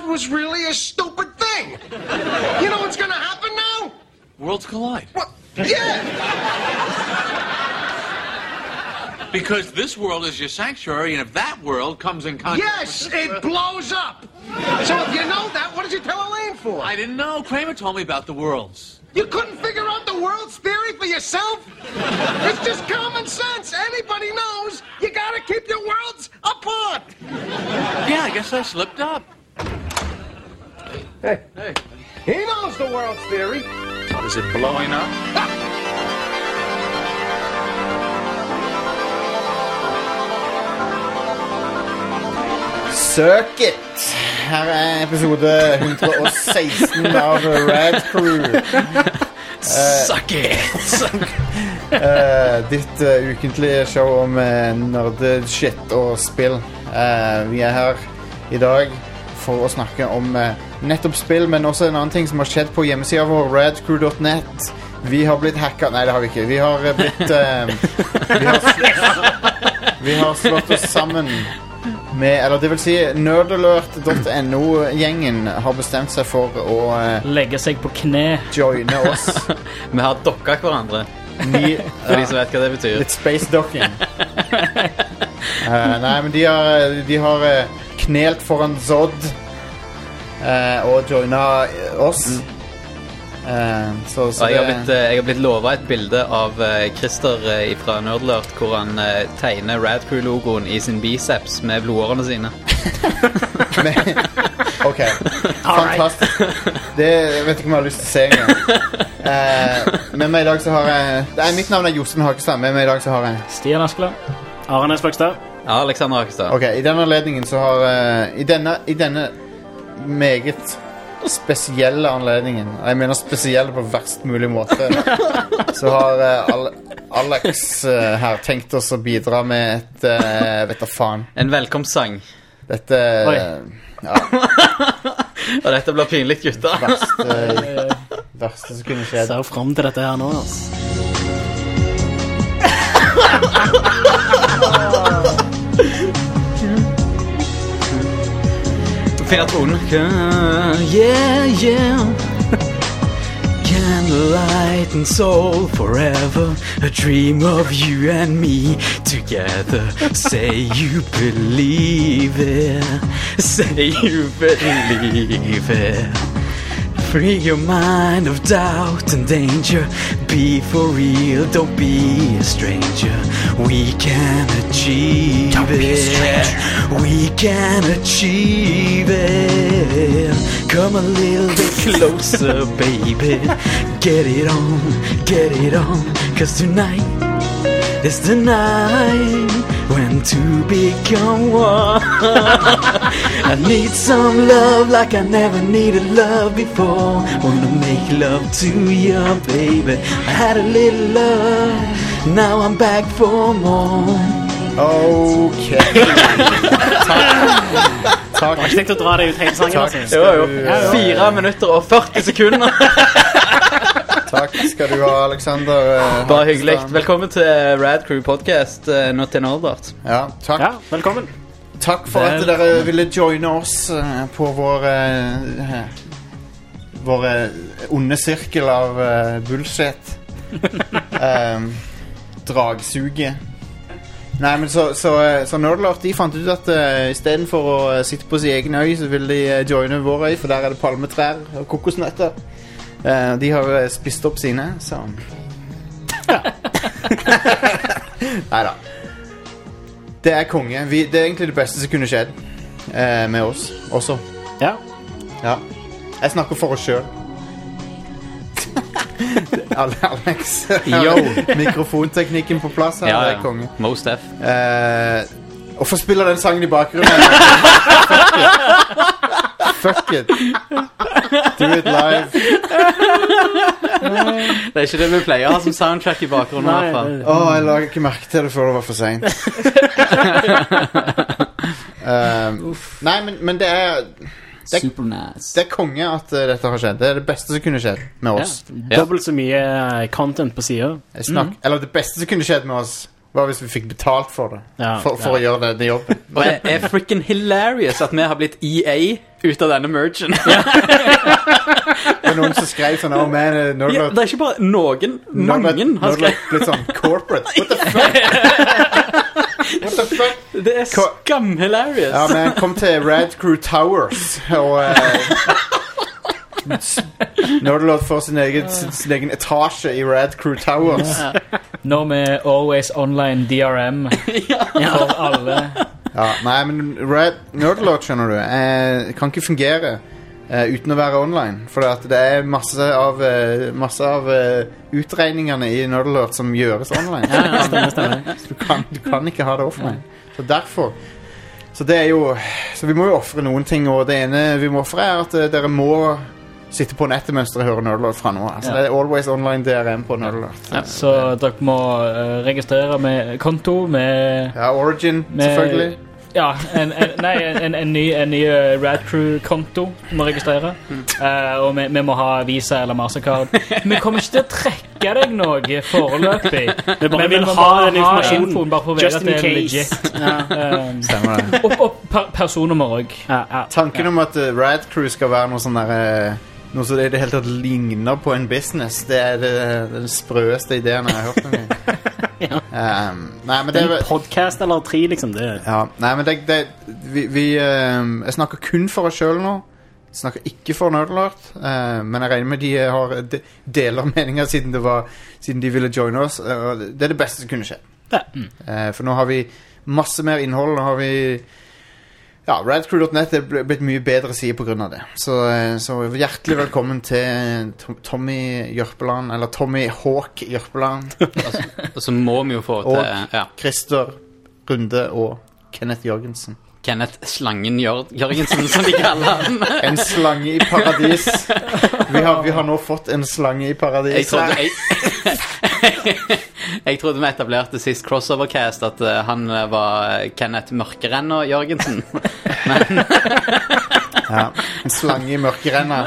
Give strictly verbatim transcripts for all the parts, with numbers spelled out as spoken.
was really a stupid thing. You know what's gonna happen now? Worlds collide. What? Yeah. Because this world is your sanctuary, and if that world comes in contact... Yes, it blows up. So if you know that, what did you tell Elaine for? I didn't know. Kramer told me about the worlds. You couldn't figure out the world's theory for yourself? It's just common sense. Anybody knows you gotta keep your worlds apart. Yeah, I guess I slipped up. Hey, Hey. he knows the world's theory. Is it blowing up? Søk it! Her er episode one hundred sixteen av Rad Crew. Suck it! uh, Ditt uh, ukentlige show om uh, nerdeshit og spill. uh, Vi er her i dag for å snakke om uh, nettopp spill, men også en annen ting som har skjedd på hjemmesiden vår, radcrew dot net. Vi har blitt hacket. Nei, det har vi ikke. Vi har uh, blitt uh, vi, har slått, vi har slått oss sammen med, eller det vil si nerdalert dot no-gjengen har bestemt seg for å uh, legge seg på kne. Joine oss. Vi har dokket hverandre. Ni, For de som vet hva det betyr. litt space docking. uh, Nei, men de har, de har uh, knelt foran Zod uh, og joina oss. mm. uh, så, så Og jeg har det, blitt, eh, jeg har blitt lovet et bilde av eh, Christer eh, fra Nerdlert, hvor han eh, tegner Radcrew-logoen i sin biceps med blodårene sine. men, ok, fantastisk. Det jeg vet ikke om jeg har lyst til å se engang. uh, Med meg i dag så har jeg Nei, mitt navn er Jostein Hakestad. Med meg i dag så har jeg Stian Askeland. Aron Esbøkstad. Ja, Alexander Hakestad. Ok, i denne anledningen så har uh, i, denne, I denne meget spesielle anledningen, jeg mener spesielle på verst mulig måte, så har uh, Al Alex uh, her tenkt oss å bidra med et uh, vet da faen. En velkomstsang. Dette uh, ja, Og dette blir pinlig, gutter. verste, verste som kunne skjedd. Ser frem til dette her nå, altså. Finner tonen. Yeah, yeah. Candlelight and soul forever. A dream of you and me together. Say you believe it. Say you believe it. Free your mind of doubt and danger. Be for real, don't be a stranger. We can achieve Don't it. be a stranger. We can achieve it. Come a little bit closer, baby. Get it on, get it on. Cause tonight is the night when two become one. I need some love like I never needed love before. Wanna make love to you, baby. I had a little love, now I'm back for more. Ok. Takk. Har ikke tenkt å dra deg ut hele sangen, Takk. altså. Jo, jo. Fire minutter og førti sekunder. Takk skal du ha, Alexander. uh, Bare hyggelig. Hakestad. Velkommen til Radcrew podcast, uh, nå til Nordbart. Ja, takk. Ja, velkommen. Takk for at dere ville joine oss uh, på vår uh, vår uh, onde sirkel av uh, bullshit. um, Dragsuget. Nei, men så, så, uh, så Nerdlert, de fant ut at uh, i stedet for å uh, sitte på sin egen øy, så vil de uh, joine vår øy, for der er det palmetrær og kokosnøtter. Uh, de har uh, spist opp sine, så Neida. Det er konge. Vi, det er egentlig det beste som kunne skjedd uh, med oss også. Ja. Ja. Jeg snakker for oss selv. Alex. Yo. Mikrofonteknikken på plass her. Ja, Det ja. er konge. Most F. Uh, Hvorfor spiller den sangen i bakgrunnen? Fuck it. Do it live. Det er ikke det vi pleier å ha som soundtrack i bakgrunnen. Nei, I hvert fall. det- Åh, jeg lager ikke merke til det før det var for sent. um, Nei, men, men det er det, Super nice. det er konge at uh, dette har skjedd. Det er det beste som kunne skjedd med oss. Ja, dobbelt så mye eh, content på siden. Jeg snak, Eller det beste som kunne skjedd med oss Hva hvis vi fikk betalt for det? Ja, for for ja. å gjøre det, det jobben. Og det er freaking hilarious at vi har blitt E A ut av denne mergen. Det er noen som skrev sånn, oh man, Ja, Nerdlert, det er ikke bare noen, mange har skrevet. Nerdlert blitt sånn corporate. What the fuck? What the fuck? Det er Ko- skam-hilarious. Ja, men kom til Rad Crew Towers, og eh, Nerdlert får sin egen, sin, sin egen etasje i Rad Crew Towers. Nå med Always Online D R M for alle. Ja, nei, men Red, Nerdlert, skjønner du, eh, kan ikke fungere eh, uten å være online. For at det er masse av, eh, masse av eh, utregningene i Nerdlert som gjøres online. Ja, ja, stemmer, stemmer. Så du kan, du kan ikke ha det offline. Så derfor Så det er jo Så vi må jo offre noen ting. Og det ene vi må offre, er at eh, dere må sitte på nettet mens dere hører Nerdlert fra nå. Altså, Ja. det er Always Online D R M på Nerdlert. Ja, så dere må uh, registrere med konto med, Ja, Origin, med selvfølgelig. Ja, en, en, nei, en, en ny, en ny uh, Rad Crew-konto du må registrere. Uh, og vi, vi må ha Visa eller Mastercard. Vi kommer ikke til å trekke deg noe foreløpig. Vi bare Men vil må ha bare den informasjonen. infoen, bare for å vite Just at det in er case. legit. Ja. Um, Stemmer det. og og per, personnummer også. Ja, ja. Tanken om at uh, Rad Crew skal være noe sånn der uh, noe som i det hele tatt ligner på en business, det er det, det sprøeste ideen jeg har hørt noen gang. Ja. um, Nei, men det En er podcast eller tre, liksom. Det. ja, Nei, men det, det Vi, vi um, Jeg snakker kun for oss selv nå. Jeg snakker ikke for Nerdlert, uh, men jeg regner med de har de, deler meninger siden det var Siden de ville joine oss. Uh, det er det beste som kunne skje. Ja. Uh, for nå har vi masse mer innhold. Nå har vi Ja, radcrew dot net er bl- blitt mye bedre side på grunn av det. Så, eh, så hjertelig velkommen til Tom- Tommy Jørpeland, eller Tommy Hawk Jørpeland, Og så må vi jo få til Og- ja, Christer Runde og Kenneth Jørgensen. Kenneth Slangen Jør Jørgensen, som de kaller han. En slange i paradis. Vi har, vi har nå fått en slange i paradis. Jeg trodde, jeg, jeg trodde vi etablerte sist crossovercast at uh, han uh, var Kenneth Mørkerenner Jørgensen. Men Ja, en slange i mørkerenna.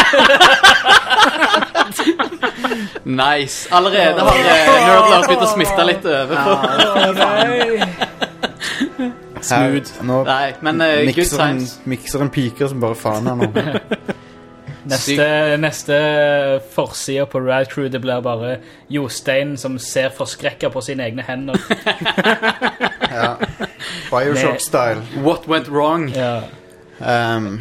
nice. Allerede har uh, Nerdlert begynt å smitte litt over på. Smooth. Nå Nei, men uh, good mikseren, times. mikseren piker som bare faen her nå. Neste, neste forsida på Rad Crew, det blir bare Jostein som ser forskrekka på sine egne hender. Ja. Bioshock-style. What went wrong? Ja. Um,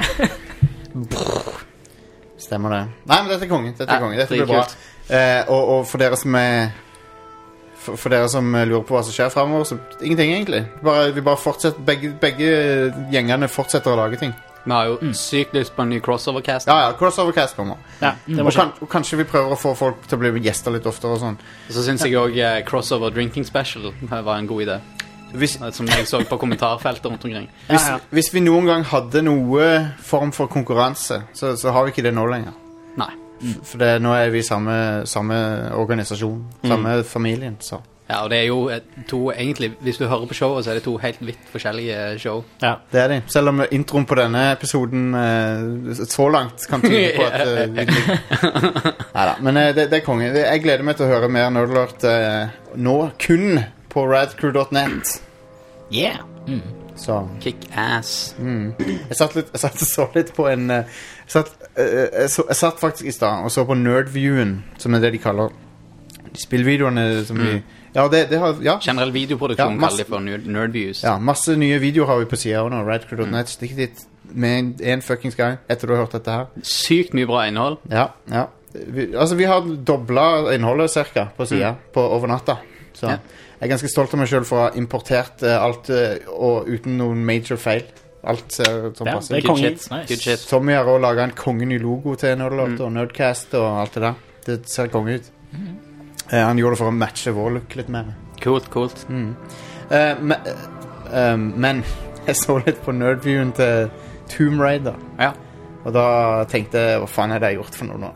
Stemmer det. Nei, men dette er kongen. Dette er Ja, kongen. Dette blir bra. dritkult. Eh, og, og for dere som er for, for dere som eh, lurer på hva som skjer fremover, så ingenting egentlig. Bare, vi bare fortsetter, begge, begge gjengene fortsetter å lage ting. Vi har jo sykt lyst på en ny crossovercast. Ja, ja, Crossovercast kommer. Ja, det må Og, skje. kan, og kanskje vi prøver å få folk til å bli gjester litt oftere og sånn. Så syns jeg òg uh, crossover drinking special var en god idé. Hvis, uh, Som jeg så på kommentarfeltet rundt omkring. hvis, Ja, ja. hvis vi noen gang hadde noe form for konkurranse, så, så har vi ikke det nå lenger. Nei. F- For det, nå er vi samme, samme organisasjon, samme familien, så. Ja, og det er jo et, to egentlig, hvis du hører på showet, så er det to helt vidt forskjellige show. Ja. Det er de. Selv om introen på denne episoden eh, så langt kan tyde på at eh, vi Neida, men eh, det, det er konge. Jeg gleder meg til å høre mer Nerdlert eh, nå kun på radcrew dot net. Yeah. Så Kick ass. jeg satt, litt, jeg satt og så litt på en eh, jeg, satt, eh, jeg, så, jeg satt faktisk i stad og så på Nerdviewen, som er det de kaller de spillvideoene som vi Ja, det, det har Ja. Generell videoproduksjon Ja, masse- kaller de for nerd- nerdviews. Ja, masse nye videoer har vi på siden av nå. radcrew dot net. Stikk dit med en fuckings gang etter du har hørt dette her. Sykt mye bra innhold. Ja, ja. Vi, altså, vi har dobla innholdet cirka på siden på over natta. Så Ja. jeg er ganske stolt av meg selv for å ha importert eh, alt eh, og uten noen major feil. Alt ser sånn Ja, passe. det er Good konge. shit. Nice. Good shit. Tommy har også laget en kongeny logo til Nerdlert og Nerdcast og alt det der. Det ser konge ut. Eh, han gjorde det for å matche vår look litt mer. Kult, kult. Eh, men, eh, um, men jeg så litt på Nerdviewen til Tomb Raider. Ja. Og da tenkte jeg, hva faen er det jeg har gjort for noe nå?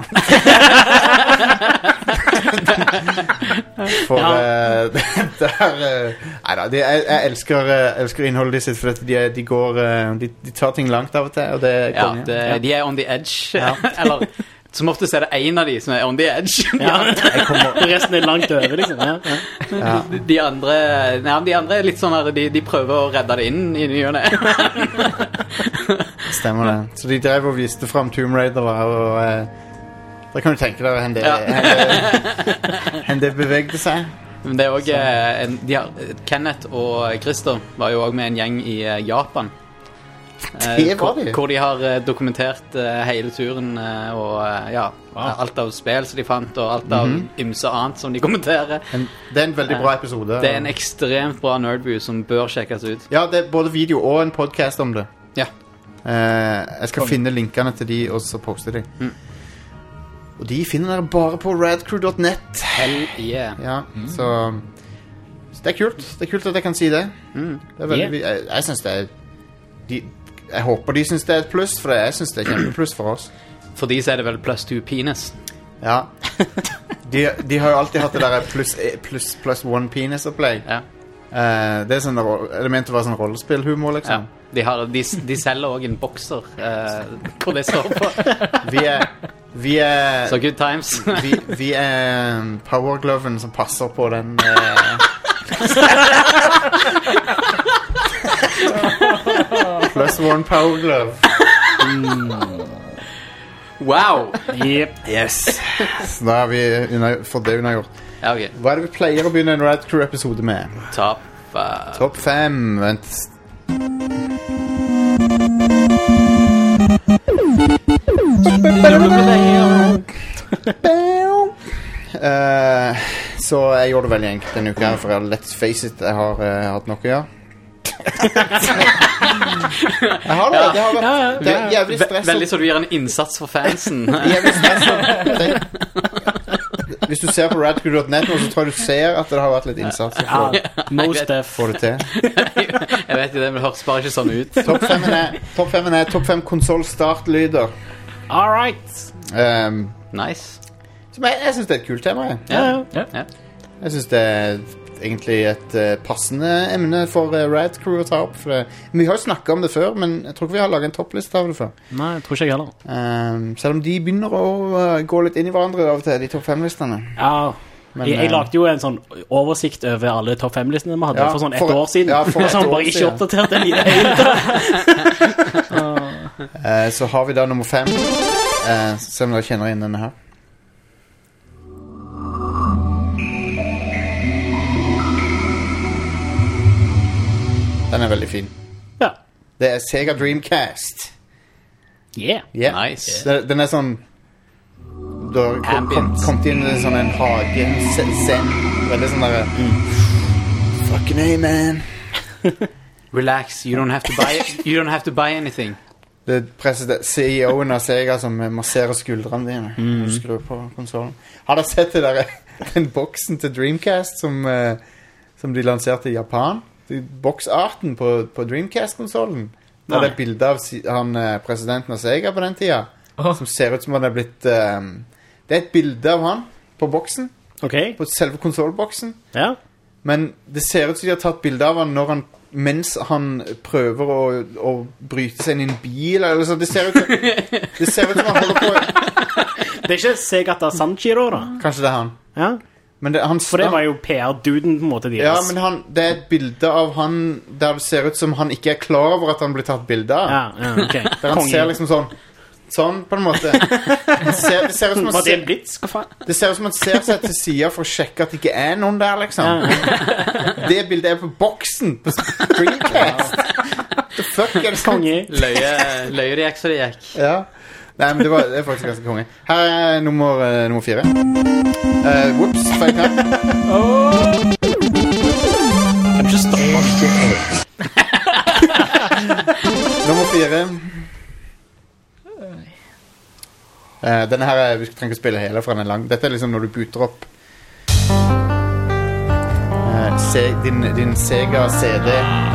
For Ja. eh, det er uh, Neida, de, jeg, jeg elsker, eh, elsker innholdet de sitt, for at de, er- de går eh, de, de tar ting langt av og til, og det er Ja, konge. det, de er on the edge. Ja. Eller som oftest er det en av de som er on the edge. Ja, jeg kommer, resten er langt over, liksom. Ja, ja. Ja. De, de andre Nei, de andre er litt sånn her, de, de prøver å redde det inn i nyene. Stemmer det. Så de drev og viste frem Tomb Raider, og eh, da kan du tenke deg hen det, Ja. hen det, hen det bevegde seg. Men det er også eh, en, de har, Kenneth og Christer var jo også med en gjeng i eh, Japan. Eh, Det var de. hvor, hvor de har eh, dokumentert eh, hele turen eh, og eh, ja, alt av spill som de fant, og alt av ymse annet som de kommenterer. En, det er en veldig bra episode. Det er en ekstremt bra nerdview som bør sjekkes ut. Ja, det er både video og en podcast om det. Ja. Eh, jeg skal finne linkene til de, og så poste de. Mm. Og de finner dere bare på radcrew dot net. Hell yeah. Ja, så, så det er kult. Det er kult at jeg kan si det. Mm. Det er veldig, Yeah. Jeg, jeg synes det er de, Jeg håper de synes det er et pluss, for jeg synes det er kjempepluss for oss. For de så er det vel plus two penis. Ja. De, de har jo alltid hatt det der pluss plus, plus one penis-opplegg. Ja. Eh, det er sånn, er det ment å være sånn rollespillhumor, Ja. liksom? De, har, de, de selger også en bokser eh, hvor det står på. Vi er Vi er Så good times. vi, vi er um, powergloven som passer på den eh. Plus one powerglove. Wow. Yep. Yes. Så da har vi unna, fått det unnagjort. Ja, ok. Hva er det vi pleier å begynne en Rad Crew-episode med? Top uh, Topp fem. Vent. Uh, så jeg gjorde det veldig enkelt denne uka her, for jeg, let's face it, jeg har uh, hatt noe å gjøre. Jeg har det. Det har vært det er jævlig Ve stress. Veldig så du gjør en innsats for fansen. Jævlig stress. Det- Hvis du ser på radcrew dot net nå, så tror jeg du ser at det har vært litt innsats for Ja, most def. å få det til. Jeg vet ikke, det men det høres bare ikke sånn ut. Topp femmen er Topp femmen er Topp fem konsoll-startlyder. All right. Um, Nice. som jeg, jeg synes det er et kult tema. Jeg, Ja. Ja. Ja. jeg synes det er egentlig et uh, passende emne for uh, radcrew å ta opp. For det, vi har jo snakket om det før, men jeg tror ikke vi har laget en toppliste av det før. Nei, jeg tror ikke jeg heller. Um, selv om de begynner å uh, gå litt inn i hverandre av og til, de topp fem-listene. Ja, Men, jeg, jeg eh, lagde jo en sånn oversikt over alle topp fem-listene vi hadde Ja, for sånn for- ett år siden. ja, for et sånn, år bare ikke siden. oppdatert den i det hele tatt. Uh, så har vi da nummer fem. Uh, se om dere kjenner inn denne her. Den er veldig fin. Ja. Det er Sega Dreamcast. Yeah. Yeah. Nice. Den, den er sånn Du har kom, kom, Ambient. kommet inn i sånn en hage, en se- zen. Veldig sånn der Fucking hey, man. Relax, you don't have to buy You don't have to buy anything. Det er president- C E O-en av Sega som masserer skuldrene dine når du skrur på konsolen. Har dere sett det der, den boksen til Dreamcast som, eh, som de lanserte i Japan? Det- Boksarten på, på Dreamcast-konsolen. Der det er bilde av si- han, eh, presidenten av Sega på den tida, Åh. som ser ut som han er blitt eh, Det er et bilde av han på boksen, Ok. på selve konsolboksen. Ja. Men det ser ut som de har tatt bilde av han når han mens han prøver å, å bryte seg inn i en bil eller så. Det ser ut som, det ser ut som han holder på. Det er ikke Segata Sanchiro, da. Kanskje det er han. Ja. Men det, han For det var jo P R-duden, på en måte, Ja, deres. men han, det er et bilde av han der det ser ut som han ikke er klar over at han blir tatt bilde av. Ja, ja, ok. Der han Konge. ser liksom sånn Sånn, på en måte. Det ser, det ser ut som han Var det en ser, blitz? Hva faen? det ser ut som han ser seg til siden for å sjekke at det ikke er noen der, liksom. Det bildet er på boksen på Dreamcast. The fuck er det sånn? Konge. Løye, løye det gikk så det gikk. Ja. Nei, men det, var, det er faktisk ganske konge. Her er nummer, uh, nummer fire. Uh, whoops, feil knapp. Kan du ikke stoppe? Nummer fire. Uh, denne her er, vi trenger ikke spille hele, for den er lang. Dette er liksom når du booter opp uh, se, din, din Sega C D.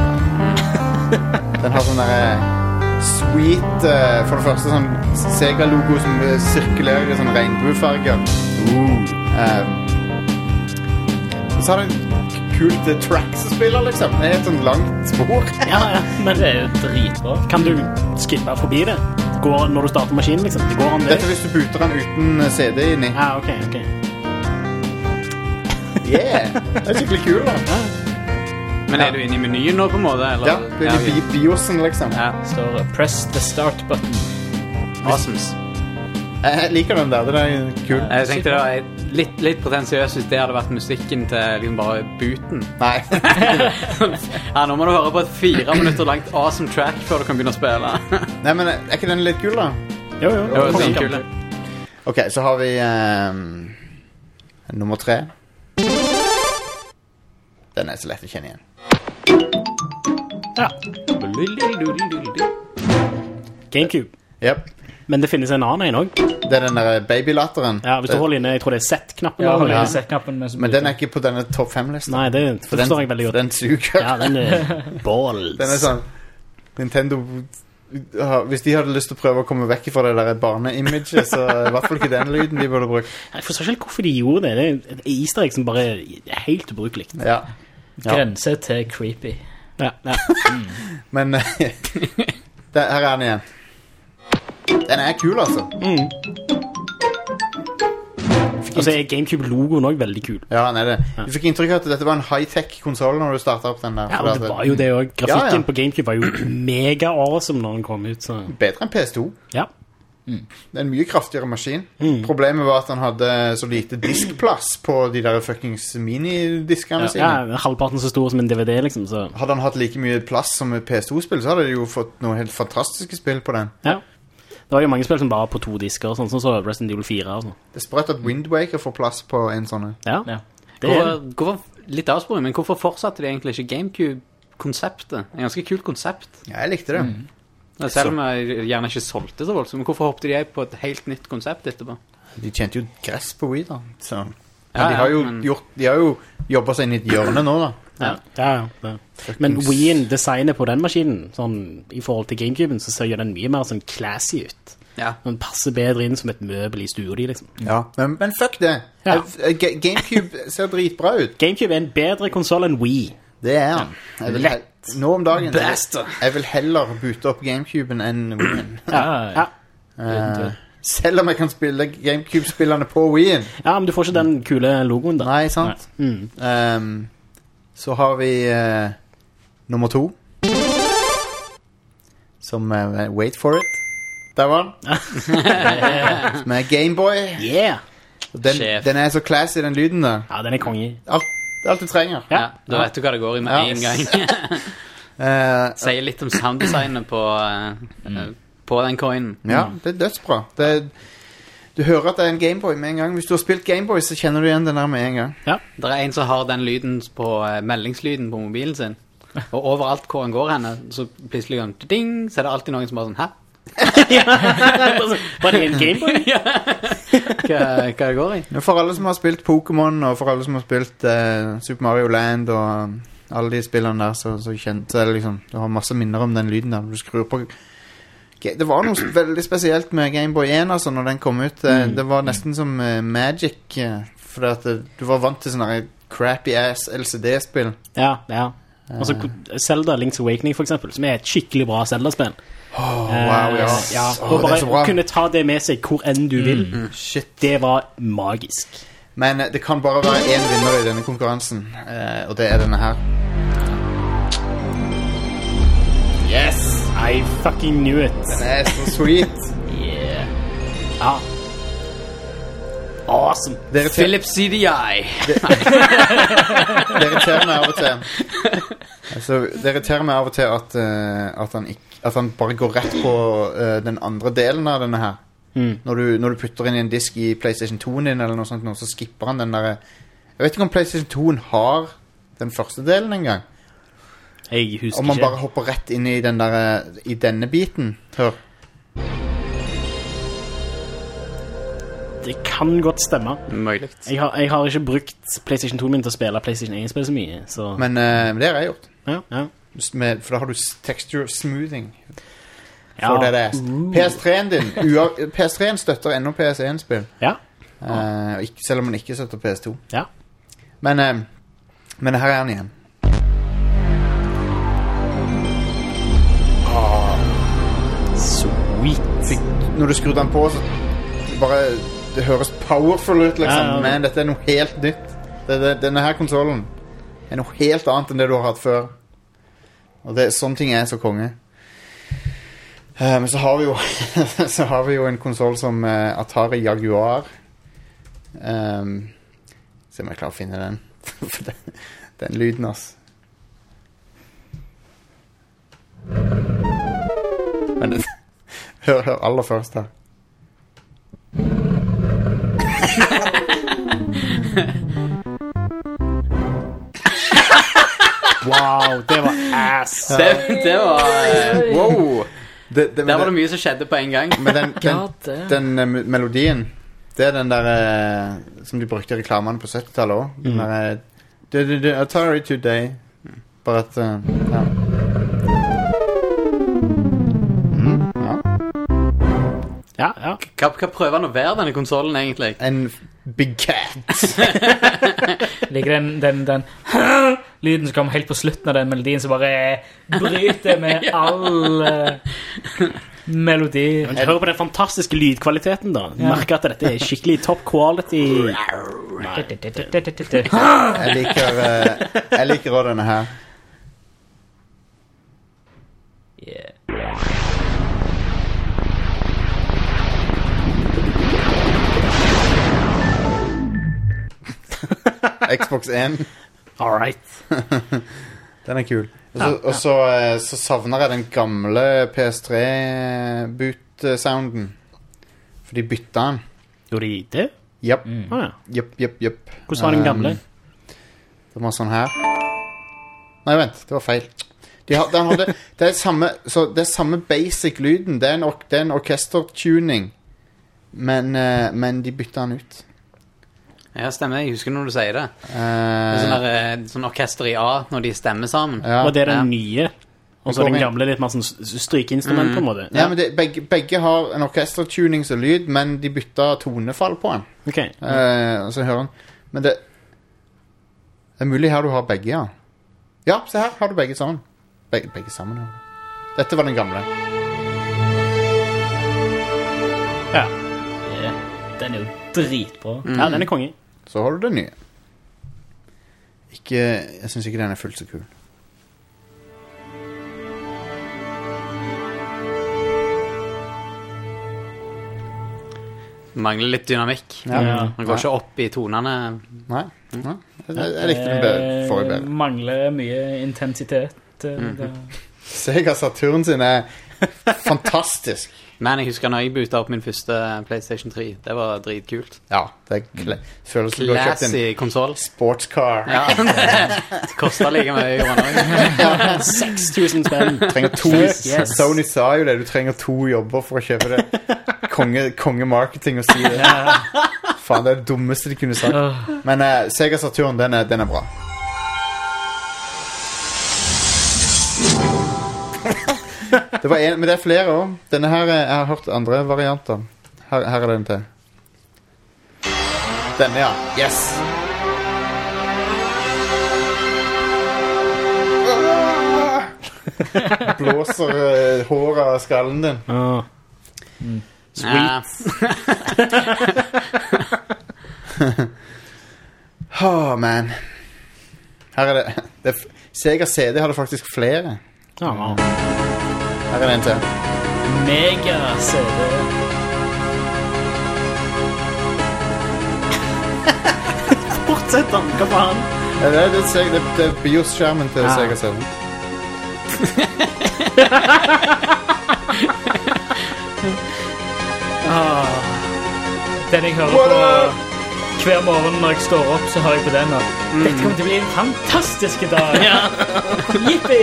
Den har sånn der sweet, uh, for det første sånn Sega-logo som uh, sirkulerer i sånne regnbuefarger. Um, så har den kult uh, tracks-spiller, liksom. Det er et sånn langt spor. Ja, ja, men Det er jo dritbra. kan du skippe forbi det? går når du starter maskinen, liksom. Det går an det. Dette er hvis du booter den uten C D inni. Ja, ok, ok. Yeah! Det er skikkelig kul, da. Ja. Men er du inne i menyen nå, på en måte? Eller? Ja, det er i bi biosen, liksom. Ja. Står press the start button. Awesomes. Jeg liker den der, det er kul. Jeg tenkte det var litt, litt potensiøst hvis det hadde vært musikken til liksom bare booten. Nei. Ja, nå må du høre på et fire minutter langt awesome track før du kan begynne å spille. Nei, men er ikke den litt kul, da? Jo, jo. Jo, det er kul. Ok, så har vi um, nummer tre. Den er så lett å kjenne igjen. Ja. GameCube. Yep. Men det finnes en annen en også. Det er den der babylatteren. Ja, hvis du det, holder inne, jeg tror det er Z-knappen. Ja, da, holder ja. i Z-knappen mens du Men den booter. er ikke på denne topp fem-listen. Nei, det For den, forstår jeg veldig godt. den suger. Ja, den er balls. Den er sånn Nintendo ha- Hvis de hadde lyst til å prøve å komme vekk fra det der barne-imaget, så i hvert fall ikke den lyden de burde brukt. Jeg forstår ikke helt hvorfor de gjorde det. Det er et easter egg som bare er helt ubrukelig. Ja. Ja. Grense til creepy. Ja, ja. Men det, her er den igjen. Den er kul, altså. Mm. Og så er GameCube-logoen også veldig kul. Ja, den er det. Du fikk inntrykk av at dette var en high-tech-konsol når du startet opp den der. Ja, for og at det var jo det også. Grafikken Ja, ja. på GameCube var jo mega awesome når den kom ut, så... Bedre enn P S to. Ja. Det er en mye kraftigere maskin. Problemet var at han hadde så lite diskplass på de der fuckings minidiskene Ja, sine. ja, halvparten så stor som en D V D, liksom, så... Hadde han hatt like mye plass som et P S to-spill, så hadde de jo fått noen helt fantastiske spill på den. Ja. Det var jo mange spill som bare var på to disker, sånn som så Resident Evil fire og sånn. Det er sprøtt at Wind Waker får plass på en sånn. Ja, Ja. det er... Hvorfor, hvorfor, litt avsporing, men hvorfor fortsatte de egentlig ikke GameCube-konseptet? En ganske kult konsept. Ja, jeg likte det. Selv om jeg gjerne ikke solgte så voldsomt, men hvorfor hoppet de på et helt nytt konsept etterpå? De tjente jo gress på Wii, da. Så. Men Ja, de har jo, ja, men- gjort, de har jo jobbet seg inn i et hjørne nå, da. Ja, ja, ja. Men Wien, designet på den maskinen, sånn, i forhold til GameCuben, så ser jo den mye mer sånn classy ut. Ja. Den passer bedre inn som et møbel i stua di, liksom. Ja, men, men fuck det. Ja. Eh, Ga- GameCube ser dritbra ut. GameCube er en bedre konsol enn Wii. Det er han. Jeg vil he- Nå om dagen Basta. Jeg vil heller boote opp GameCuben enn Wien. Ja, Ja, Eh, selv om jeg kan spille GameCube-spillene på Wien. ja men du får ikke den kule logoen da. Nei, sant? Mm. Ehm, så har vi eh, nummer to. Som eh, Wait for it. Der var den. Som er Gameboy. Yeah! Den, Sjef. den er så classy, den lyden der. Ja, den er konge. Alt, det er alt du trenger. Ja. Ja, da vet du hva det går i med Ja. en gang. Eh, Sier litt om sounddesignet på, uh, på den coinen. ja, det er dødsbra. Det er, du hører at det er en Gameboy med en gang. Hvis du har spilt Gameboy, så kjenner du igjen den der med en gang. Det er en som har den lyden på uh, meldingslyden på mobilen sin. Og overalt hvor han går henne, så plutselig han ding, så er det alltid noen som bare sånn, hæ? Var det en Gameboy? Hva, hva det går i? Ja, for alle som har spilt Pokémon, og for alle som har spilt eh, Super Mario Land, og um, alle de spillene der, så, så kjent, så er det liksom, du har masse minner om den lyden der. Du skrur på... Ga- Det var noe s- veldig spesielt med Gameboy one, altså, når den kom ut. Eh, Det var nesten som eh, Magic, eh, fordi at eh, du var vant til sånne her crappy-ass L C D-spill. Ja, ja. Og så Zelda Link's Awakening, for eksempel, som er et skikkelig bra Zelda-spill. Åh, wow, ja. Eh, ja. Åh, Og det er bare så bra. kunne ta det med seg hvor enn du vil. Shit. Det var magisk. Men eh, det kan bare være én vinner i denne konkurransen, eh, og det er denne her. Yes! I fucking knew it. Den er så sweet. Ja. Awesome. Det irriterer, Philips C D I. det irriterer meg av og til. Altså, det irriterer meg av og til at, eh, at, han, ikke, at han bare går rett på eh, den andre delen av denne her. Mm. Når, du, når du putter inn i en disk i PlayStation two-en din, eller noe sånt, nå, så skipper han den der. Jeg vet ikke om PlayStation two-en har den første delen engang. Jeg husker Om man ikke. bare hopper rett inn i, den der, i denne biten. Hør. Det kan godt stemme. Mulig. Jeg har, jeg har ikke brukt PlayStation two min til å spille PlayStation one-spill så mye, så... Men eh, det har jeg gjort. ja, ja. Med, for da har du s- texture smoothing. Ja. For det det er. P S tre-en din ua- P S tre-en støtter ennå P S one-spill. Ja. Eh, og ikke, selv om den ikke støtter P S to. Ja. Men, eh, men her er den igjen. Sweet. Fikk når du skrur den på, så bare det høres powerful ut, liksom. Ja, ja. Men dette er noe helt nytt. Det, det, denne her konsolen er noe helt annet enn det du har hatt før. Og det, sånne ting er så konge. Uh, men så har vi jo så har vi jo en konsol som uh, Atari Jaguar. Um, se om jeg klarer å finne den. den, den lyden, ass. Men det, hør, hør aller først her. Wow, det var ass. Det, det var uh, wow. Det, det, Der var det mye som skjedde på en gang. Men den, den, God damn. den uh, melodien, det er den der uh, som de brukte i reklamene på syttitallet også. Den Mm. der uh, du, du, du, Atari Today. Bare at uh, ja. Mm, ja. Ja, ja. Hva, hva prøver han å være, denne konsolen, egentlig? En big cat. Liker den, den, den lyden som kommer helt på slutten av den melodien, som bare bryter med all uh, melodi. Men hør på den fantastiske lydkvaliteten da. Merker at dette er skikkelig top quality. Jeg liker uh, Jeg liker også denne her. Yeah. Xbox One. All right. Den er kul. Og så, og så, eh, så savner jeg den gamle P S tre boot-sounden. For de bytta den. Gjorde de det? Japp, Ah, ja. japp, japp, japp. Hvordan var den gamle? Um, det var sånn her. Nei, vent, det var feil. De har, den hadde, det, er samme, så det er samme basic lyden. Det er en, or, det er en orkestertuning. Men, eh, men de bytta den ut. Ja, stemmer. Jeg husker når du sier det. Det Eh, er sånn, der, eh, sånn orkester i A når de stemmer sammen. ja. Var det den Ja. nye? Og så den gamle litt mer sånn s- strykeinstrument på en måte? Ja, men det, begge, begge har en orkestertuning som lyd, men de bytta tonefall på den. Ok. Eh, og så hører han. Men det Det er mulig her du har begge, ja. Ja, se her har du begge sammen. Begge, begge sammen, ja. Dette var den gamle. Ja. Yeah. Den er jo dritbra. Ja, den er konge. Så har du den nye. Ikke Jeg syns ikke den er fullt så kul. Mangler litt dynamikk. Ja. Ja. Man går ikke opp i tonene. Nei. Nei. Jeg, jeg, jeg likte den bedre, forrige bedre. Eh, Mangler mye intensitet. eh, det- Sega Saturn sin er fantastisk. Men jeg husker når jeg boota opp min første PlayStation tre. Det var dritkult. Ja, det er kla føles som du har kjøpt en Classy konsoll. sportscar. Ja. Det koster like mye i kroner. seks tusen spenn. Trenger to, Yes. Sony sa jo det, du trenger to jobber for å kjøpe det. Konge, konge marketing å si det. Faen, det er det dummeste de kunne sagt. Men uh, Sega Saturn, den er, den er bra. Det var en, men det er flere også. Denne her, er- jeg har hørt andre varianter. Her, her er den til. Denne, ja. Yes! Blåser uh, håret av skallen din. Ah. Ja. Oh, man. Her er det, det er, f- Sega C D hadde faktisk flere. Ja. Her er det en til. Mega-C D. Fortsett da, hva faen? Ja, det, er, det, er, Sega- det, det er BIOS-skjermen til Ah. Sega C D. Den jeg hører What på hver morgen når jeg står opp, så hører jeg på den. Og dette kommer til å bli en fantastisk dag. Jippi!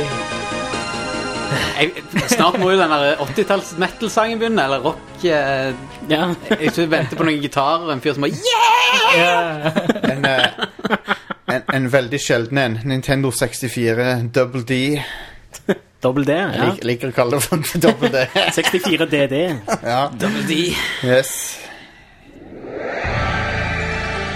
Jeg, snart må jo den der åttitalls metal-sangen begynne, eller rock. Eh, Ja. jeg tror jeg venter på noen gitarer, en fyr som bare yeah! Ja. En, eh, en, en veldig sjelden en. Nintendo sekstifire Double D. Dobbel D, Jeg ja. lik, liker å kalle det for Double D. sekstifire D D. Ja. Double D. Yes.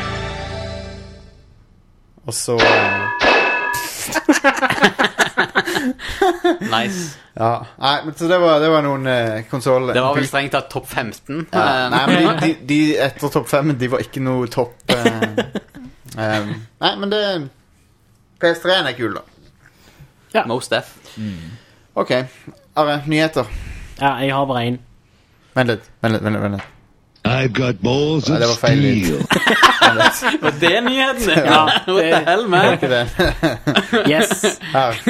Og så eh, Nice. Ja, nei, men så det var, det var noen uh, konsoler. Det var vel strengt tatt topp femten. Ja. Uh, Nei, men de, de, de etter topp fem, de var ikke noe topp. Uh, um, nei, men det P S tre er kul, da. Ja. Most Def. Mm. Ok, Are, nyheter. Ja, jeg har bare en. Vent litt, vent litt, vent litt, vent litt. I've got balls Nei, of det var feil lyd. steel. Var det nyhetene? Ja, What the hell, man? Ikke det. Yes. Her.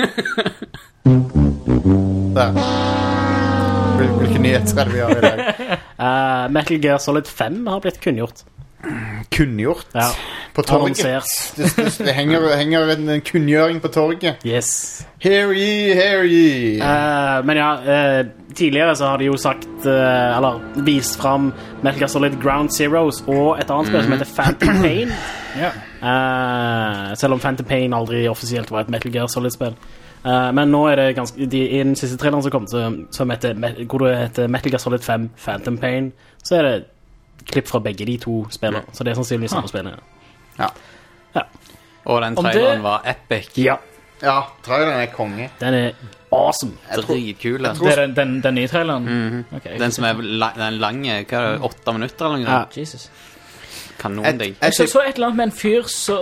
Der. Hvil- Hvilke nyheter er det vi har i dag? Uh, Metal Gear Solid fem har blitt kunngjort. Kunngjort. Ja. På torget. Annonsert. Det, det, det henger, henger en, en kunngjøring på torget. Yes. Hear ye, hear ye. Uh, men ja, uh, tidligere så har de jo sagt uh, eller vist fram Metal Gear Solid Ground Zeroes og et annet spill som heter Phantom Pain. Ja. Uh, selv om Phantom Pain aldri offisielt var et Metal Gear Solid-spill. Uh, men nå er det ganske de, i den siste traileren som kom, som, som heter, hvor det heter Metal Gear Solid fem Phantom Pain, så er det klipp fra begge de to spillene. Så det er sannsynligvis samme spillene. Ja. Ja. Og den Om det- traileren var epic. Ja. Ja, traileren er konge. Den er awesome. Dritkul. Det er den, den, den nye traileren? Mhm. Ok. Den som er la, den lange, hva er det, åtte minutter eller noe? Ja. Jesus. Kanondigg. Jeg- Jeg så, så et eller annet med en fyr så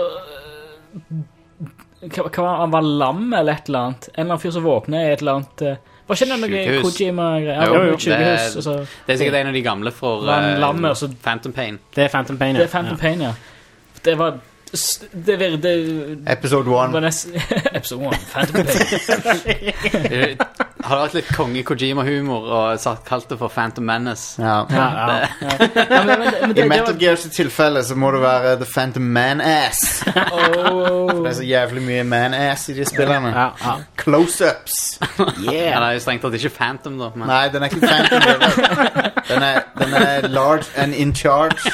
hva, hva var han? var lam eller et eller annet? En eller annen fyr som våkner i et eller annet uh, Var ikke det noe Sykehus. Kojima-greier? Ja, Jo, det var jo, et sykehus, det- og så- Det er sikkert en av de gamle for Var han eh, lam, og så- Phantom Pain. Det er Phantom Pain, ja. Det er Phantom Pain, ja. Det var Det var det, Episode var one. nesten Episode one. Phantom Pain. Eh, Har det vært litt konge Kojima-humor og sagt, kalt det for Phantom Menace? Ja. Ja, ja. Ja, men, men, men I det, det Metal var Gears tilfelle så må det være The Phantom Man-ass. oh, Det er så jævlig mye man-ass i de spillene. Ja, ja. Close-ups. Yeah. Eller er jo strengt tatt ikke Phantom, da. Men Nei, den er ikke Phantom. Den er, den er large and in charge.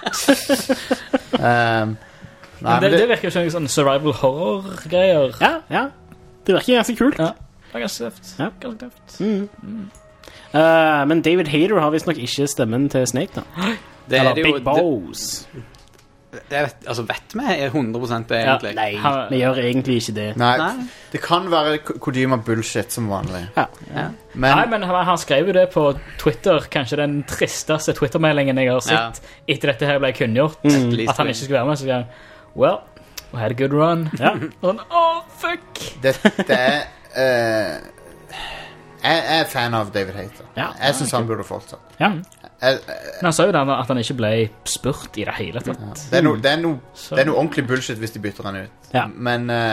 Um, nei, men det, men det virker jo som en sånn survival horror-greier. Ja, ja. Det virker ganske kult. Ja. Det er ganske tøft. Ja. Ganske tøft. Uh, men David Hayter har visst nok ikke stemmen til Snake, da. det er Eller det jo Big Boss. det, det vet, Altså, vet vi er hundre prosent det, Ja, egentlig? nei, Han- vi gjør egentlig ikke det. Nei, Nei. det kan være Ko- Kojima bullshit som vanlig. Ja. Men, Nei, men han, han skrev jo det på Twitter. Kanskje den tristeste Twitter-meldingen jeg har sett etter dette her ble kunngjort. Mm. At han ikke skulle være med. Så skrev han Well, we had a good run. Ja. Og sånn, oh, fuck. dette er eh, jeg, jeg er fan av David Hayter. Ja. Jeg syns han burde fortsatt. Ja. Jeg, jeg, Men han sa jo da at han ikke ble spurt i det hele tatt. det, er no, det, er no, Så- det er noe ordentlig bullshit hvis de bytter han ut. Ja. Men eh,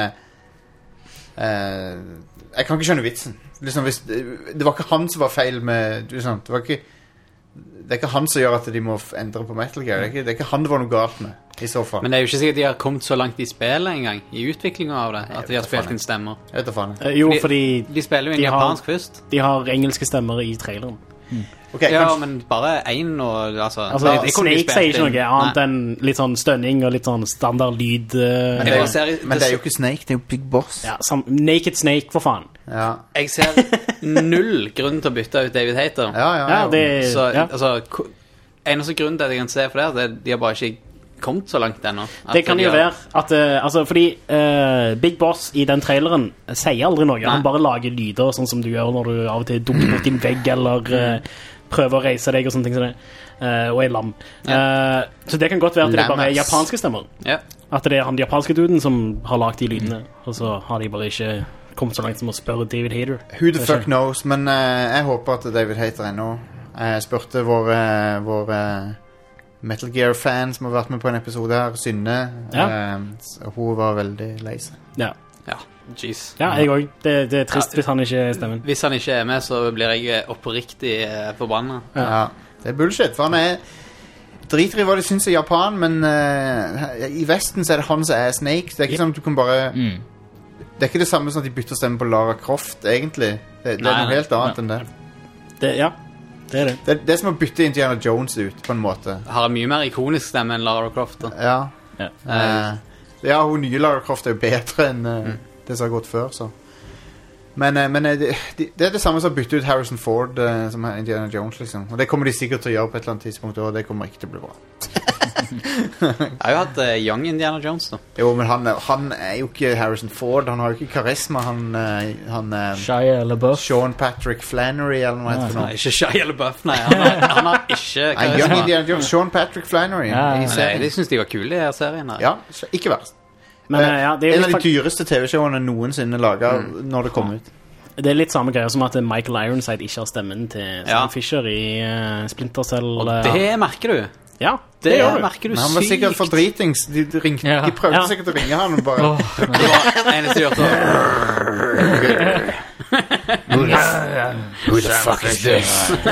eh, jeg kan ikke skjønne vitsen. Liksom, hvis, det var ikke han som var feil med liksom, det, var ikke, det er ikke han som gjør at de må f- endre på Metal Gear. Det er ikke, det er ikke han det var noe galt med, i så fall. Men det er jo ikke sikkert de har kommet så langt i spillet engang, i utviklingen av det, at de har vet spilt faen. inn stemmer. Jeg vet da faen. Eh, Jo, De- fordi De spiller jo inn de har- japansk først. de har engelske stemmer i traileren. Ok, Ja, kanskje, men bare én og altså, Altså, det- det kunne de Snake spilt sier ikke inn. noe annet Nei. enn litt sånn stønning og litt sånn standard lyd. eh, men, det Jeg er, ser- jo- men det er jo ikke Snake, det er jo Big Boss. ja, sam Naked Snake, for faen. Ja, Jeg ser null grunn til å bytte ut David Hayter. ja, ja, Ja, jo. det Så ja. altså ko- eneste grunn til at jeg kan se for det, er at de har bare ikke kommet så langt ennå. At Det kan de jo har- være at eh, altså, fordi eh, Big Boss i den traileren sier aldri noe. Han bare lager lyder, sånn som du gjør når du av og til dunker borti en vegg eller eh, prøver å reise deg og sånne ting som det. Eh, og er lam. Eh, så det kan godt være at det bare er Lammas. japanske stemmer. Ja. At det er han japanske duden som har lagd de lydene, og så har de bare ikke kommet så langt som å spørre David Hayter. Who the fuck knows, men eh, jeg håper at David Hayter ennå. Jeg spurte vår, eh, vår eh, Metal Gear-fan som har vært med på en episode her, Synne. Ja. Eh, s- hun var veldig lei seg. Ja, Ja, jeez. ja jeg òg. Det, det er trist Ja. hvis han ikke er stemmen. Hvis han ikke er med, så blir jeg oppriktig eh, forbanna. Ja. Det er bullshit, for han er driter i hva de syns i Japan, men eh, i Vesten så er det han som er Snake. Det er ikke sånn at du kan bare Mm. Det er ikke det samme som at de bytter stemme på Lara Croft, egentlig. Det, det Nei, er noe nei. helt annet enn det. Det, ja, det er det. det. Det er som å bytte Indiana Jones ut, på en måte. Har en mye mer ikonisk stemme enn Lara Croft. Da. Ja. Ja. Eh, ja, hun nye Lara Croft er jo bedre enn eh, det som har gått før, så Men, eh, men eh, det, det er det samme som å bytte ut Harrison Ford eh, som er Indiana Jones, liksom. Og det kommer de sikkert til å gjøre på et eller annet tidspunkt, og det kommer ikke til å bli bra. Jeg har jo hatt uh, Young Indiana Jones da. Jo, men han, han er jo ikke Harrison Ford. Han har jo ikke karisma. Han, eh, han eh, Shia LaBeouf. Sean Patrick Flannery, eller noe heter det for Nei, noe. ikke Shia LaBeouf, nei. Han har, han har ikke Nei, Young karisma. Indiana Jones, Sean Patrick Flannery Ja, i Nei, serien. de synes de var kule i her serien her. Ja, så ikke verst. Men eh, ja, det er, En av litt, de fak- dyreste T V-showene noensinne laget når det kom ut. det er litt samme greier som at Michael Ironside ikke har stemmen til Sam Ja. Fisher i uh, Splinter Cell. Og eh, det merker du. Ja, Det, det gjør du. merker du Men han var sikkert sykt. for dritings. De, de, ringte, Ja. de prøvde Ja. sikkert å ringe han og bare Åh, men- Det var eneste gjort da. Who the fuck is this?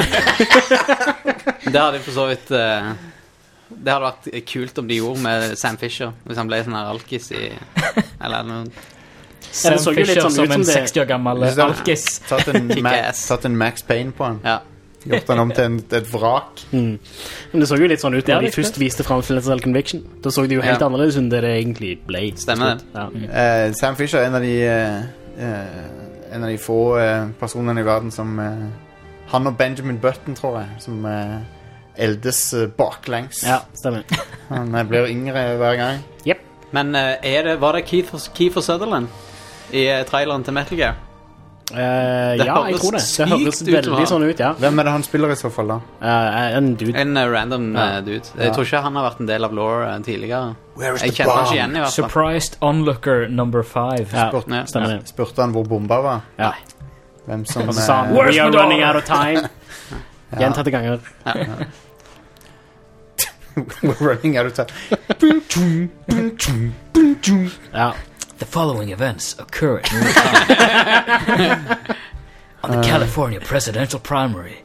Det hadde for så vidt eh, Det hadde vært kult om de gjorde med Sam Fisher. Hvis han ble sånn her alkis i Eller noe. Sam så jo litt Fisher sånn ut som som en det- seksti år gammel Hvis det hadde- alkis. Tatt en, Ma Kick-ass. tatt en Max Payne på han. Ja. Gjort han om til en, et vrak. Men det så jo litt sånn ut Ja, når de det er først klart. viste frem Splinter Cell Conviction. Da så det jo helt Ja. annerledes ut enn det det egentlig ble. Stemmer det. Ja. Eh, Sam Fisher er en av de eh, eh, En av de få eh, personene i verden som eh, han og Benjamin Button, tror jeg, som eh, eldes eh, baklengs. ja, stemmer. Han eh, blir yngre hver gang. Men eh, er det, var det Keith, Keith Sutherland i eh, traileren til Metal Gear? Eh, ja, jeg høres tror det. Det sykt høres ut som veldig han. sånn ut, ja. Hvem er det han spiller i så fall, da? Eh, en dude. En eh, random Ja. eh, dude. Ja. Jeg tror ikke han har vært en del av lore eh, tidligere. Where is Jeg the kjenner han bomb? ikke igjen i hvert fall. Surprised onlooker number five. Ja, Spurt, Ja. stemmer det. spurte han hvor bomba var? Ja. Hvem som Og så sa han, eh, Where's we are my running daughter? out of time. Gjentatte ganger. We're running out of time. Ja. The following events occur at New time. On the California presidential primary.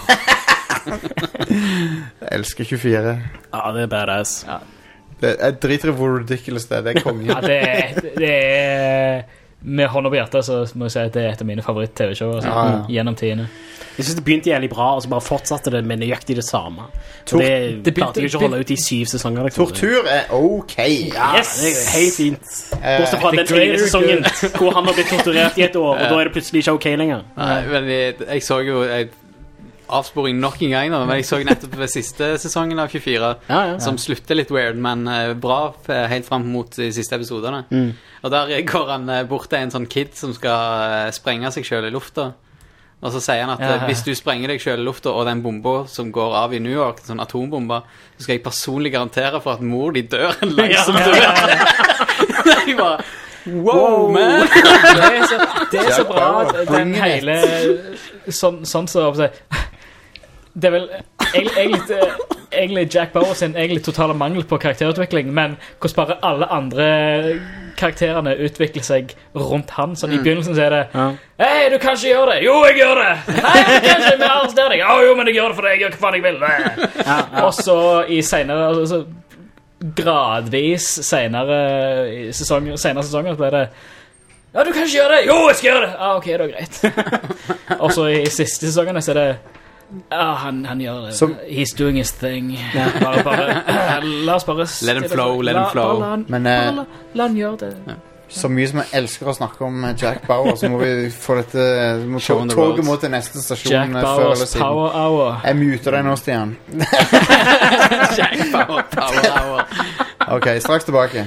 Jeg elsker tjuefire. ja, det er badass. Det, jeg driter i hvor ridiculous det er. Det er kongen. Ja, det, er- det er med hånda på hjertet så må jeg si at det er et av mine favoritt-tv-show altså, Ja, ja. gjennom tidene. Jeg synes det begynte jævlig bra, og så bare fortsatte det med nøyaktig det samme. Tor- Og det, det klarte begynte- jo ikke å holde ut i syv sesonger. Liksom. Tortur er ok. Ja, Yes! det er helt fint. Eh, Bortsett fra The den ene greater sesongen hvor han har blitt torturert i et år, og da er det plutselig ikke ok lenger. Nei, men jeg, jeg så jo jeg, avsporing nok en gang da, men jeg så nettopp ved siste sesongen av tjuefire, Ja, ja. som slutter litt weird, men eh, bra f- helt frem mot de siste episoderne. Mm. Og der går han eh, bort til en sånn kid som skal eh, sprenge seg selv i lufta. Og så sier han at Ja, eh, ja. hvis du sprenger deg selv i lufta, og den bomba som går av i New York, en sånn atombomba, så skal jeg personlig garantere for at mor de dør en langsom Ja, død. ja, ja. Jeg bare, wow, man! Det er så, det er så Jack bra Bauer, at den bring it. hele sånn, sånn så å si, det er vel egentlig, egentlig, egentlig Jack Bauer sin egentlig totale mangel på karakterutvikling, men hvordan bare alle andre karakterene utvikler seg rundt han. Sånn i begynnelsen så er det Ja. hei, du kan ikke gjøre det. Jo, jeg gjør det. Nei, du kan ikke, vi arresterer deg. Å, jo, men jeg gjør det for deg. Jeg gjør hva faen jeg vil. Og så i senere, altså, gradvis senere i sesonger, senere sesonger så ble det ja, du kan ikke gjøre det. Jo, jeg skal gjøre det. Ah, ok, det er greit. Og så i siste sesongene så er det ja, han, han gjør det. Som- He's doing his thing. Bare, bare, la oss bare Let him flow, let him La- flow. bare La, han- Men, eh, bare la, la han gjøre det. Så mye som jeg elsker å snakke om Jack Bauer, så må vi få dette vi må Show to- on the toget roads. mot til neste stasjon Jack eh, før eller Bauers siden. Power Hour. Jeg muter deg nå, Stian. Jack Bauer, power hour. Ok, straks tilbake.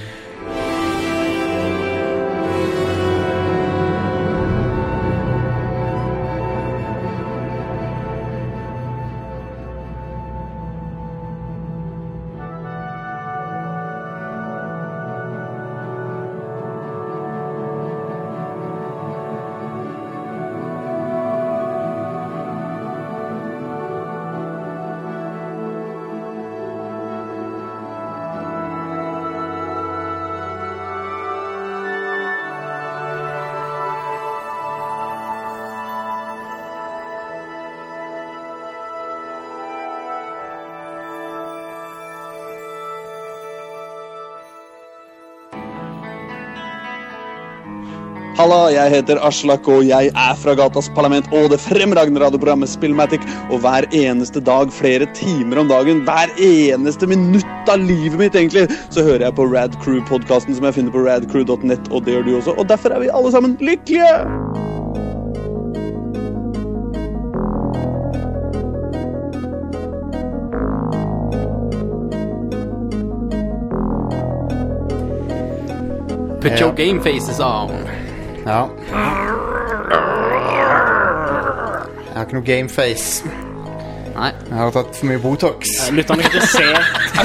Halla, jeg heter Aslak, og jeg er fra Gatas Parlament og det fremragende radioprogrammet Spillmatic. Og hver eneste dag, flere timer om dagen, hver eneste minutt av livet mitt egentlig, så hører jeg på Rad Crew-podcasten som jeg finner på radcrew punktum net, og det gjør du også. Og derfor er vi alle sammen lykkelige! Put Ja. your game faces on. Ja. Jeg har ikke noe gameface. Nei. Jeg har tatt for mye Botox. Lytterne kan ikke se.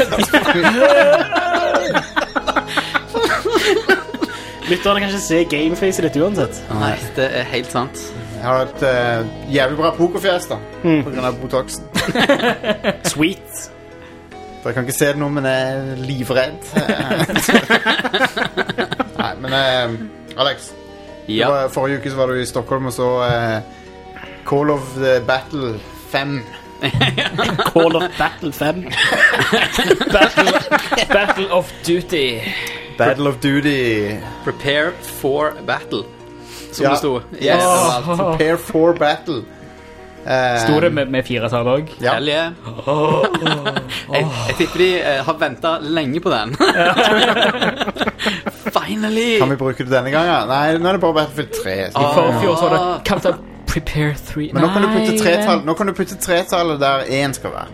Lytterne kan ikke se gamefacet ditt uansett. Nei, det er helt sant. Jeg har et uh, jævlig bra pokerfjes da, Mm. på grunn av Botoxen. Sweet. Dere kan ikke se det nå, men jeg er livredd. Nei, men uh, Alex, Ja. det var, forrige uke så var du i Stockholm og så uh, Call of the Battle fem. Call of Battle fem. Battle, Battle of Duty. Battle of Duty. Prepare for battle. Som Ja. det sto. Yes. Yes. overalt. Prepare for battle. Uh, Sto det med, med fire tall også? Ja. Hell yeah. jeg, jeg tipper de eh, har ventet lenge på den. Finally! Kan vi bruke det denne gangen? Nei, nå er det bare Battlefield tre. I forfjor så var det Captain Prepare three. Men nå kan du putte Nei, tretall, nå kan du putte tretallet der én skal være.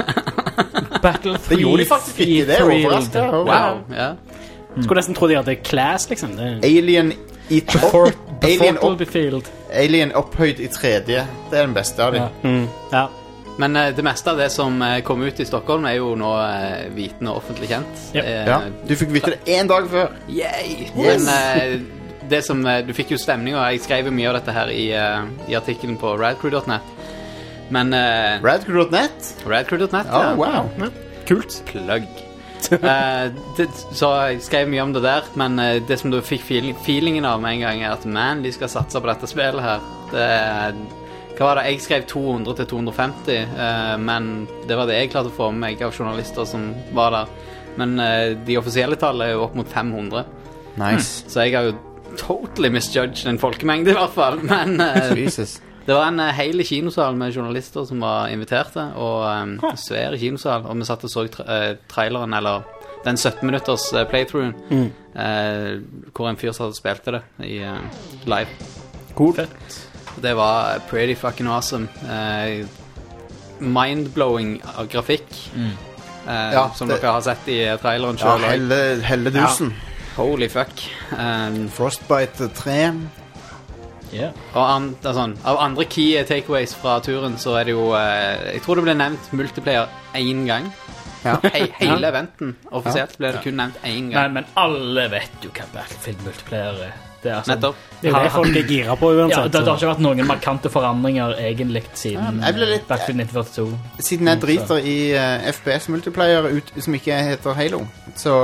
Battle Det gjorde de faktisk ikke, det er overraskende. Wow. Ja. Skulle nesten tro de hadde class, liksom. Det. Alien i topp. Alien, opp, Battlefield. Alien opphøyd i tredje. Det er den beste av dem. Ja. Mm. Ja. Men eh, det meste av det som eh, kom ut i Stockholm, er jo nå eh, viten og offentlig kjent. Yep. Eh, Ja. Du fikk vite det én dag før. Yay! Yes. Men eh, det som eh, du fikk jo stemning, og jeg skrev jo mye av dette her i, eh, i artikkelen på radcrew dot net. Men uh, Radcrew dot net? radcrew dot net, Oh, wow. Kult. Plugg. Eh, det, så jeg skrev mye om det der, men eh, det som du fikk feeling, feelingen av med en gang, er at man, de skal satse på dette spillet her. Det er, hva var det? Jeg skrev to hundre til to hundre og femti, eh, men det var det jeg klarte å få med meg av journalister som var der. Men eh, de offisielle tallene er jo opp mot fem hundre. Nice. Så jeg har jo totally misjudged en folkemengde i hvert fall. Men eh, Jesus. det var en uh, hel kinosal med journalister som var inviterte, og um, svær kinosal, og vi satt og så tra uh, traileren, eller den sytten minutters uh, playthroughen, Mm. uh, hvor en fyr satt og spilte det i uh, live. Cool. Det var pretty fucking awesome. Uh, mind-blowing av grafikk, uh, Ja, som det- dere har sett i uh, traileren Ja, selv. helle, helledusen. Holy fuck. Um, Frostbite tre. Yeah. Og an, det er sånn, av andre key takeaways fra turen, så er det jo eh, jeg tror det ble nevnt multiplayer én gang. Ja. He, hele eventen offisielt ble det kun nevnt én Nei, gang. men alle vet jo hva Battlefield multiplayer er. Det er altså, Nettopp. Det er jo det folk er gira på uansett. ja, det, det har så- ikke vært noen markante forandringer egentlig siden Ja, jeg ble litt- Battlefield nitten førtito. Siden jeg driter i uh, F P S-multiplayer ut, som ikke heter Halo, så,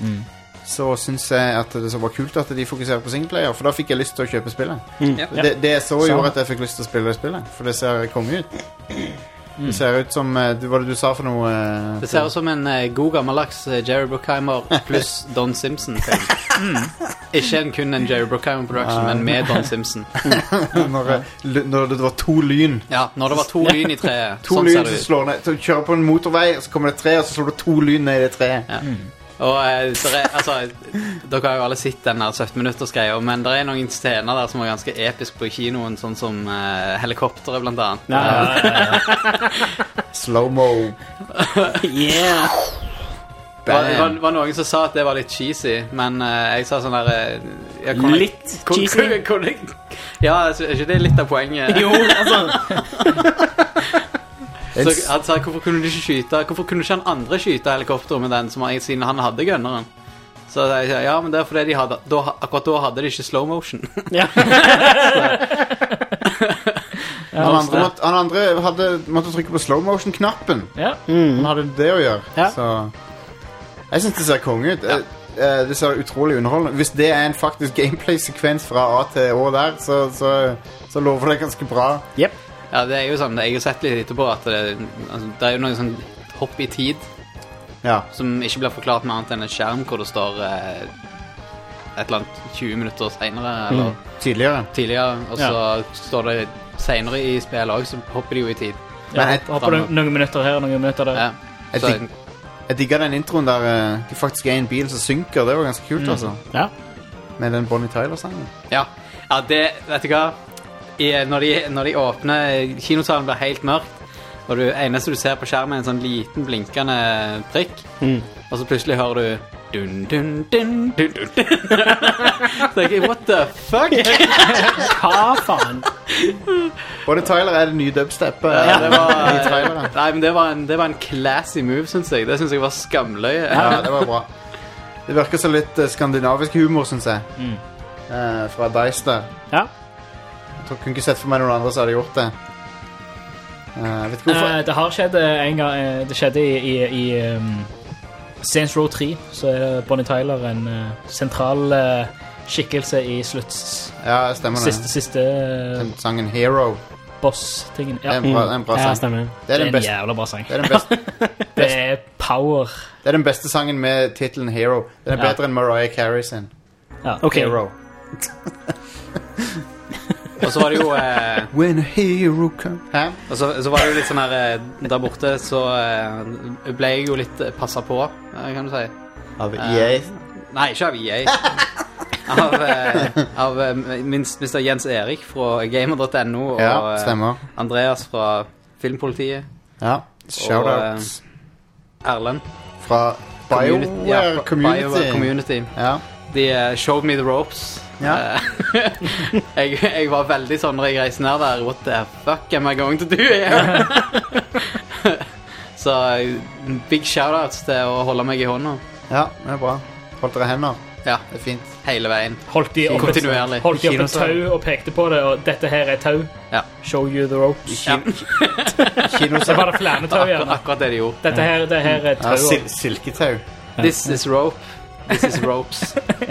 så syns jeg at det så var kult at de fokuserer på singleplayer, for da fikk jeg lyst til å kjøpe spillet. Ja. Det, det jeg så Samme. gjorde at jeg fikk lyst til å spille det spillet, for det ser konge ut. Det ser ut som uh, Hva var det du sa for noe? Uh, Det ser ut som en eh, god gammeldags eh, Jerry Bruckheimer pluss Don Simpson-film. Ikke en, kun en Jerry Bruckheimer production, men med Don Simpson. når, jeg- l- når det var to lyn. Ja, når det var to lyn i treet. To sånn lyn ser som det ut. slår ned. Så kjører på en motorvei, og så kommer det et tre, og så slår det to lyn ned i det treet. Ja. Og eh, der er, altså, dere har jo alle sett den her sytten minutters greia, men det er noen scener der som var ganske episk på kinoen, sånn som eh, helikopteret blant annet. Slow-mo. Yeah. Det var, det var, var noen som sa at det var litt cheesy, men eh, jeg sa sånn der eh, ja, kunne- Litt kunne- cheesy? kunne- kunne- Ja, altså, er ikke det litt av poenget? Jo, altså. Så han sa, hvorfor kunne du ikke skyte Hvorfor kunne ikke han andre skyte helikopter med den som han, siden han hadde gunneren? Så jeg sa, ja, men det er fordi de hadde da, akkurat da hadde de ikke slow motion. Ja. Han andre, måtte, han andre hadde, måtte trykke på slow motion-knappen. Ja. Han hadde det å gjøre. Ja. Så jeg synes det ser konge ut. Eh, eh, Det ser utrolig underholdende. Hvis det er en faktisk gameplay-sekvens fra A til Å der, så, så, så lover det ganske bra. Yep. Ja, det er jo sånn, jeg har sett litt etterpå at det, altså, det er jo noen sånn hopp i tid Ja. som ikke blir forklart med annet enn en skjerm hvor det står eh, et eller annet tjue minutter senere, eller Tidligere. tidligere, og så står det senere i spillet også, så hopper de jo i tid. Men Ja, jeg, hopper du noen minutter her, noen minutter der. Ja. jeg, Så, dig, jeg digger den introen der eh, de faktisk er i en bil som synker. Det var ganske kult, altså. Ja. Med den Bonnie Tyler-sangen. ja. ja, det, vet du hva? I, når, de, når de åpner, kinosalen blir helt mørkt, og det eneste du ser på skjermen er en sånn liten blinkende prikk, Mm. og så plutselig hører du Dun, dun, dun, dun, dun. Så jeg, what the fuck? Hva faen? Både Tyler er det nye dubstep Ja, det var, i traileren. nei, men det var, en, det var en classy move, synes jeg. Det synes jeg var skamløye. Ja, det var bra. Det virker så litt uh, skandinavisk humor, synes jeg. Mm. Uh, fra Dice der. Ja. Jeg tror, kunne ikke sett for meg noen andre som hadde gjort det. Uh, jeg vet ikke hvorfor. Eh, det har skjedd eh, en gang eh, Det skjedde i, i, i um, Saints Row tre. Så er Bonnie Tyler en uh, sentral uh, skikkelse i slutts Ja, stemmer det. siste, siste uh, Den sangen Hero. boss-tingen. Det er Ja. en bra, det er en bra Ja, sang. stemmer. Det er Det er den en beste, jævla bra sang. det er den beste, Det er power. det er den beste sangen med titlen Hero. Den er Ja. bedre enn Mariah Carey sin. Ja. Ok. Hero. Og så var det jo eh, When a hero come. Hæ? og så, så var det jo litt sånn her eh, der borte, så eh, ble jeg jo litt eh, passet på, eh, kan du si. Av E A. Nei, ikke av E A. Av, eh, av eh, minst mister Jens Erik fra gamer punktum no og Ja, eh, stemmer. Andreas fra Filmpolitiet. Ja. Shoutouts Erlend. fra BioWare Ja, fra Community. BioWare Community. Ja. De eh, showed me the ropes. Ja. Eh, jeg, jeg var veldig sånn når jeg reiste ned der. What the fuck am I going to do here? Så eh, big shoutouts til å holde meg i hånda. ja, det er bra. Holdt dere hender. Ja, Det er fint. hele veien. Holdt de opp et, Kontinuerlig. holdt de opp et Kinosal. tau og pekte på det, og dette her er tau. Ja. Show you the ropes. Ja. Det Kinosal. var det flere tau Akkurat, gjerne. akkurat det de gjorde. Dette her, det her er Ja, tau. sil silketau. This is rope. This is ropes.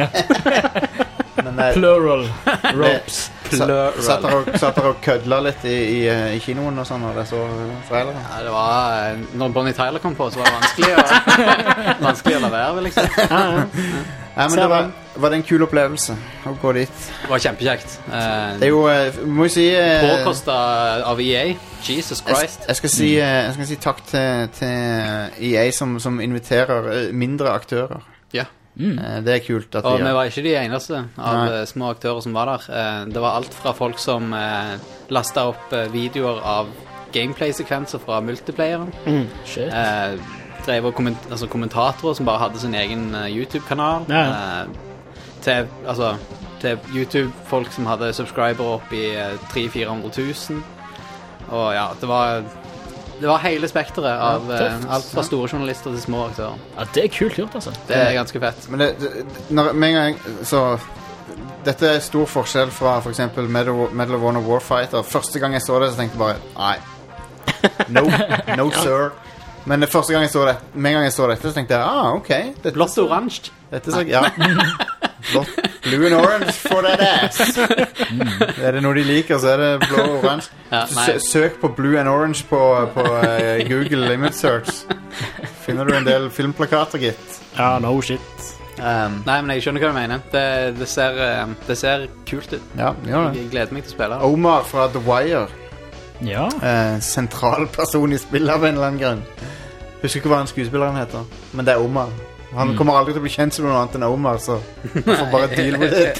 Men eh, Plural. Ropes. sa- satt dere og- satt dere og kødla litt i, i, eh, i kinoen og sånn når det så traileren? Ja, det var eh, når Bonnie Tyler kom på, så var det vanskelig å, vanskelig å la være, liksom. Nei, men det var, var det en kul opplevelse å gå dit. Det var kjempekjekt. Eh, Det er jo, eh, må jo si eh, Påkostet av E A. Jesus jeg, Christ. jeg, skal si, eh, jeg skal si takk til, til E A som, som inviterer eh, mindre aktører. Ja. Eh, Det er kult at Og de vi gjør. var ikke de eneste av Nei. eh, små aktører som var der. Eh, Det var alt fra folk som eh, lastet opp eh, videoer av gameplay-sekvenser fra multiplayeren. Shit. Eh, drev og komment altså kommentatorer som bare hadde sin egen eh, YouTube-kanal. Ja. Eh, til, altså, til YouTube-folk som hadde subscribere opp i eh, tre hundre til fire hundre tusen. Og ja, det var Det var hele spekteret av Ja, eh, tøft. alt fra store journalister til små aktører. Ja, det er kult gjort, altså. Det er ganske fett. Men det, det, når, med en gang så dette er stor forskjell fra for eksempel Medal, Medal of Honor Warfighter. Første gang jeg så det, så tenkte jeg bare nei. No, no sir. Men det første gang jeg så det, med en gang jeg så dette, så tenkte jeg ah, ok. Dette, Blått og oransje. dette så, ja. Blått, blue and orange for that ass. Er det noe de liker, så er det blå og oransje. Ja, Hvis du nei. sø- Søk på blue and orange på, på eh, Google Image Search. Finner du en del filmplakater, gitt. Ja, no shit. Um, Nei, men jeg skjønner hva du mener. Det, det, ser, eh, det ser kult ut. ja, gjør det. Jeg gleder meg til å spille det. Omar fra The Wire. Ja. Eh, sentral person i spillet av en eller annen grunn. Husker ikke hva han skuespilleren heter, men det er Omar. Han kommer aldri til å bli kjent som noe annet enn Omar, så jeg får bare deal with it.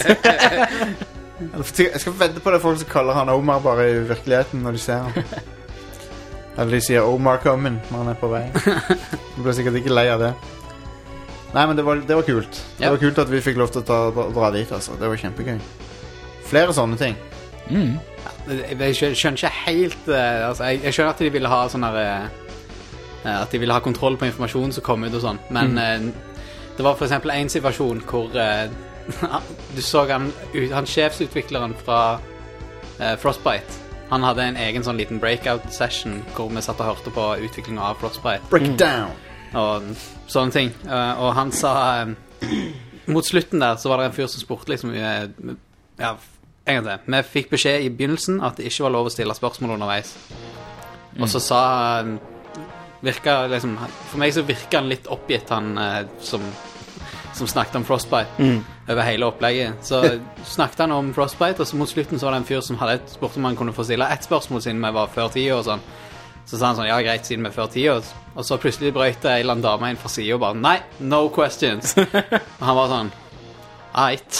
Jeg skal vedde på det folk som kaller han Omar bare i virkeligheten når de ser han. Eller de sier Omar coming når han er på vei. De blir sikkert ikke lei av det. Nei, men det var, det var kult. Det Ja. var kult at vi fikk lov til å ta, dra, dra dit, altså. Det var kjempegøy. Flere sånne ting. Jeg, jeg skjø- skjønner ikke helt eh, altså, jeg, jeg skjønner at de ville ha sånn her eh, at de ville ha kontroll på informasjonen som kom ut og sånn. Men eh, det var for eksempel en situasjon hvor eh, du så han, ut- han sjefsutvikleren fra eh, Frostbite. Han hadde en egen sånn liten breakout session hvor vi satt og hørte på utviklingen av Frostbite Break it down. og sånne ting. Eh, og han sa eh, mot slutten der så var det en fyr som spurte liksom eh, ja, en gang til. Vi fikk beskjed i begynnelsen at det ikke var lov å stille spørsmål underveis. Og så sa han virka liksom For meg så virka han litt oppgitt, han eh, som, som snakket om Frostbite over hele opplegget. Så snakket han om Frostbite, og så mot slutten så var det en fyr som hadde et, spurte om han kunne få stille ett spørsmål siden vi var før tida og sånn. Så sa han sånn, ja greit, siden vi er før tida. Og så plutselig brøyte ei eller annen dame inn fra sida og bare nei, no questions. Og han var sånn eit.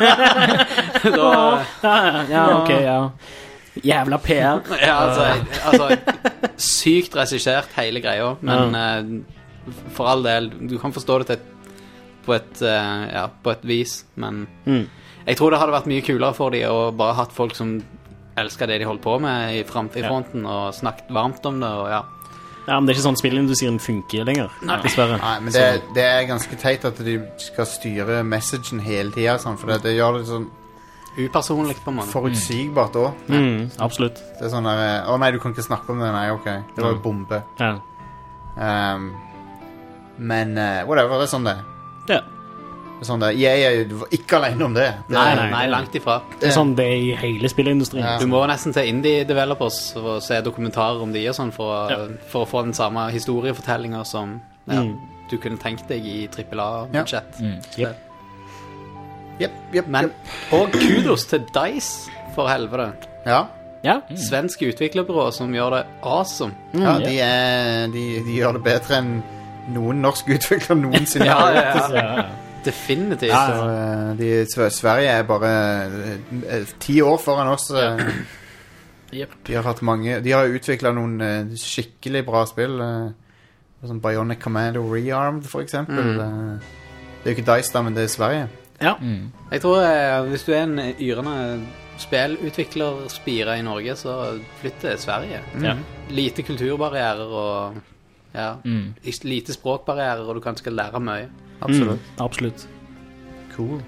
Da Ja, ja, ok, ja. Jævla P R. Ja, altså, altså sykt regissert hele greia, men eh, for all del, du kan forstå det til et, på et, uh, ja, på et vis, men Mm. jeg tror det hadde vært mye kulere for de å bare hatt folk som elsker det de holdt på med i, frem, i Ja. fronten, og snakket varmt om det, og ja. Ja, men det er ikke sånn spillindustrien funker lenger, dessverre. Nei, men det, det er ganske teit at de skal styre messagen hele tiden, sånn, for det, det gjør det sånn Upersonlig på en måte. forutsigbart også. Mm, absolutt. Det er sånn der, å nei, du kan ikke snakke om det, nei, ok, det var en bombe. Ja. Um, men uh, whatever, det er sånn det er. Ja. Det er sånn det er. Jeg er jo ikke alene om det. det Nei, er, nei, nei, langt ifra. Det er sånn det er i hele spillindustrien. Ja. Du må nesten til indie-developers for å se dokumentarer om de og sånn, for, å- Ja. for å få den samme historiefortellinga som ja, Mm. du kunne tenkt deg i trippel A-budsjett. Jep. Jepp, jepp, Men, jepp. og kudos til DICE, for helvete. Ja, Ja. Svensk utviklerbyrå som gjør det awesome. ja de, er, de, de gjør det bedre enn noen norsk utvikler noensinne Ja, har ja, gjort. ja. Ja, ja. Definitivt. Så, uh, de, Sve- Sverige er bare uh, ti år foran oss. Uh, Jep. de har hatt mange De har utviklet noen uh, skikkelig bra spill. Uh, sånn Bionic Commando Rearmed, for eksempel. Mm. Uh, det er jo ikke DICE, da, men det er Sverige. Ja. Jeg tror eh, hvis du er en yrende spillutviklerspire i Norge, så flytt til Sverige. Ja. Lite kulturbarrierer og ja, Mm. ikke- lite språkbarrierer, og du kan skal lære mye. Absolutt. Mm, absolutt. Cool.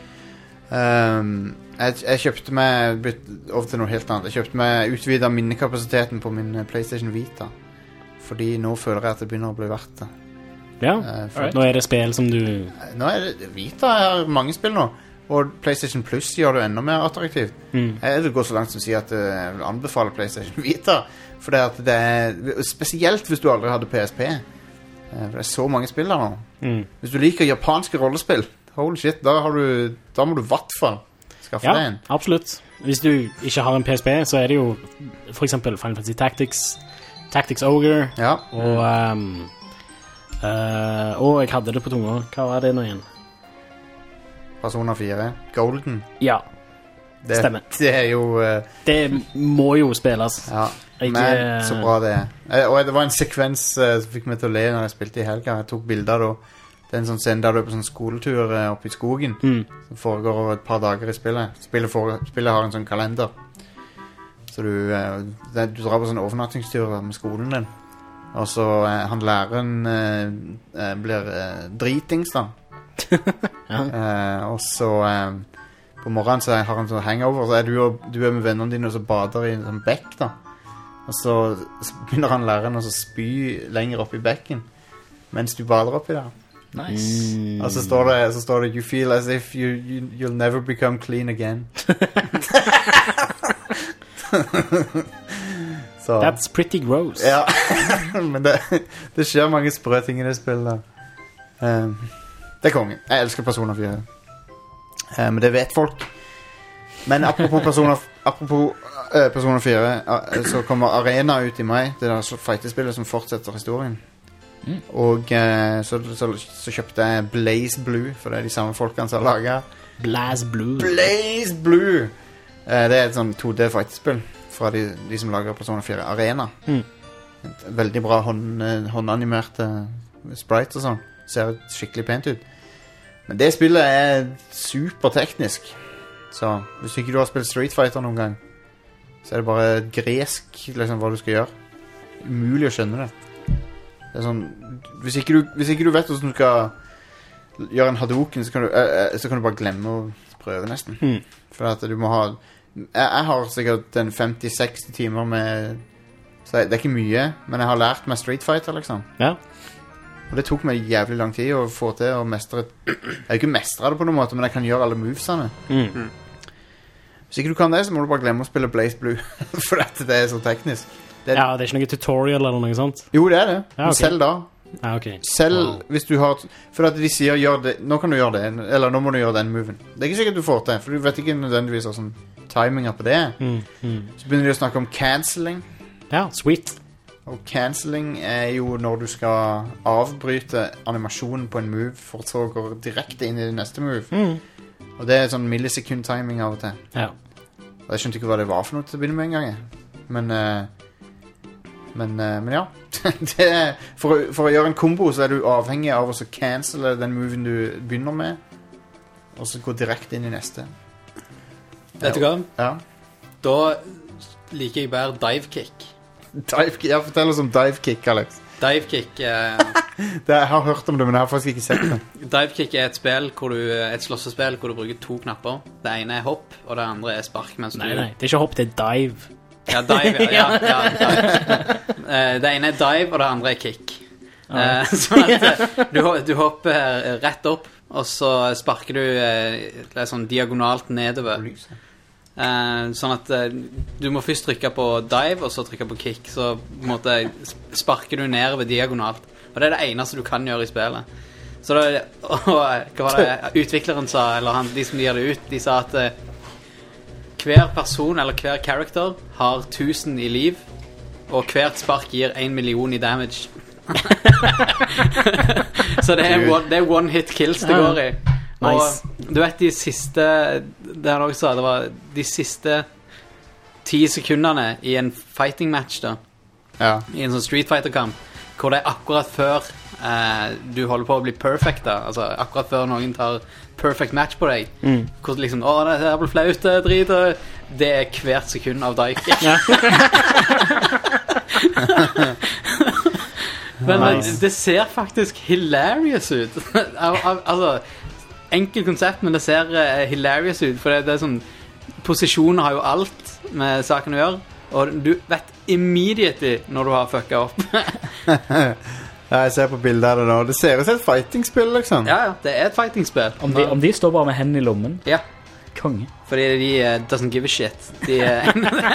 Um, jeg, jeg kjøpte meg bytt over til noe helt annet. Jeg kjøpte meg utvidet minnekapasiteten på min eh, PlayStation Vita. Fordi nå føler jeg at det begynner å bli verdt det. Ja. Eh, for, Nå er det spill som du Nå er det Vita har mange spill nå. Og PlayStation Plus gjør det enda mer attraktivt. mm. Jeg vil gå så langt som å si at eh, jeg vil anbefale PlayStation Vita. For det, at det er spesielt hvis du aldri hadde P S P. Eh, For det er så mange spill der nå. Mm. Hvis du liker japanske rollespill, holy shit, da, har du, da må du i hvert fall skaffe deg Ja, en. absolutt. Hvis du ikke har en P S P, så er det jo for eksempel Final Fantasy Tactics, Tactics Ogre, Ja. og um, uh, og jeg hadde det på tunga. Hva var det nå igjen? Persona fire. Golden. Ja, Det, Stemmer. Det er jo eh, det må jo spilles. Ja, Jeg, men eh, så bra det er. Eh, Og det var en sekvens eh, som fikk meg til å le når jeg spilte i helga. Jeg tok bilder da. Det er en sånn scene der du er på sånn skoletur eh, oppe i skogen. Mm. Som foregår over et par dager i spillet. Spillet, for, spillet har en sånn kalender. Så du, eh, det, du drar på sånn overnattingstur med skolen din. Og så eh, han læreren eh, eh, blir eh, dritings da. eh, og så eh, på morgenen så har han sånn hangover. Så er du, og, du er med vennene dine og så bader i en sånn bekk da. Og så, så begynner han læreren å så spy lenger opp i bekken mens du bader oppi der. Nice. Mm. Og så står det, så står det You feel as if you, you, you'll never become clean again. Så, That's pretty gross. ja. Men det, det skjer mange sprø ting i det spillet. Um, det er kongen. Jeg elsker Persona fire. Uh, men det vet folk. Men apropos Persona, apropos uh, Persona fire, uh, så kommer Arena ut i mai. Det er så fightespillet som fortsetter historien. Mm. Og uh, så, så, så kjøpte jeg Blaze Blue, for det er de samme folkene som har laget Blaze Blue. Blaze Blue! Uh, det er et sånn to D fightespill fra de, de som lager Persona fire Arena. Mm. Et veldig bra hånd, eh, håndanimerte sprites og sånn. Ser skikkelig pent ut. Men det spillet er superteknisk. Så hvis ikke du har spilt Street Fighter noen gang, så er det bare gresk liksom, hva du skal gjøre. Umulig å skjønne det. Det er sånn Hvis ikke du, hvis ikke du vet hvordan du skal gjøre en Hadouken, så kan du, eh, eh, så kan du bare glemme å prøve nesten. Mm. For at du må ha jeg, jeg har sikkert en femti seksti timer med. Så det er ikke mye, men jeg har lært meg Street Fighter, liksom. Ja. Og det tok meg jævlig lang tid å få til å mestre. Jeg har ikke mestret det på noen måte, men jeg kan gjøre alle movesene. Mm. Hvis ikke du kan det, så må du bare glemme å spille Blaze Blue. For at det er så teknisk. Det er, Ja, det er ikke noe tutorial eller noe sånt? Jo, det er det. Ja, Men ok. selv da. Ja, ok. Selv Wow. hvis du har. For at de sier gjør det. Nå kan du gjøre det, eller nå må du gjøre den moven. Det er ikke sikkert du får til, for du vet ikke nødvendigvis hvordan timinga på det. Mm. Mm. Så begynner de å snakke om cancelling. Ja, sweet. Og cancelling er jo når du skal avbryte animasjonen på en move for så å gå direkte inn i det neste move. Mm. Og det er sånn millisekund timing av og til. Ja. Og jeg skjønte ikke hva det var for noe til å begynne med en gang. jeg. Men eh, Men, uh, men ja. det er, for, å, for å gjøre en kombo så er du avhengig av å cancele den moven du begynner med, og så gå direkte inn i neste. Vet du hva? Ja. Da liker jeg bare divekick. Dive, ja, fortell oss om divekick, Alex. Divekick eh, det, Jeg har hørt om det, men jeg har faktisk ikke sett det. Divekick er et spill hvor du, et slåssespill hvor du bruker to knapper. Det ene er hopp, og det andre er spark mens Nei, du... nei, det er ikke hopp, det er dive. Ja, dive, ja, ja, ja dive. Eh, Det ene er dive, og det andre er kick. Eh, Sånn at eh, du, ho- du hopper eh, rett opp, og så sparker du eh, det er sånn diagonalt nedover. Eh, sånn at eh, du må først trykke på dive, og så trykke på kick. Så på en måte sparker du nedover diagonalt. Og det er det eneste du kan gjøre i spillet. Så da, og, hva var det utvikleren sa, eller han, de som gir det ut, de sa at eh, hver person eller hver character har tusen i liv, og hvert spark gir en million i damage. Så det er, one, det er one hit kills det går i. Og Nice. du vet de siste, det han også sa, det var de siste ti sekundene i en fighting match da, Ja. i en sånn Street Fighter-kamp, hvor det er akkurat før eh, du holder på å bli perfect da, altså akkurat før noen tar perfect match på deg, Mm. hvor liksom, åh, det er vel flaut, det er drit, og det er hvert sekund av deg. Men Nice. det ser faktisk hilarious ut. Al- al- altså, enkel konsept, men det ser eh, hilarious ut, for det, det er sånn, posisjoner har jo alt med saken å gjøre, og du vet immediately når du har fucka opp. Ja, jeg ser på bildet av det nå. Det ser ut som et fighting-spill, liksom. Ja, ja, det er et fighting-spill. Om de, om de står bare med hendene i lommen. Ja, Konge. fordi de eh, doesn't give a shit. De, eh,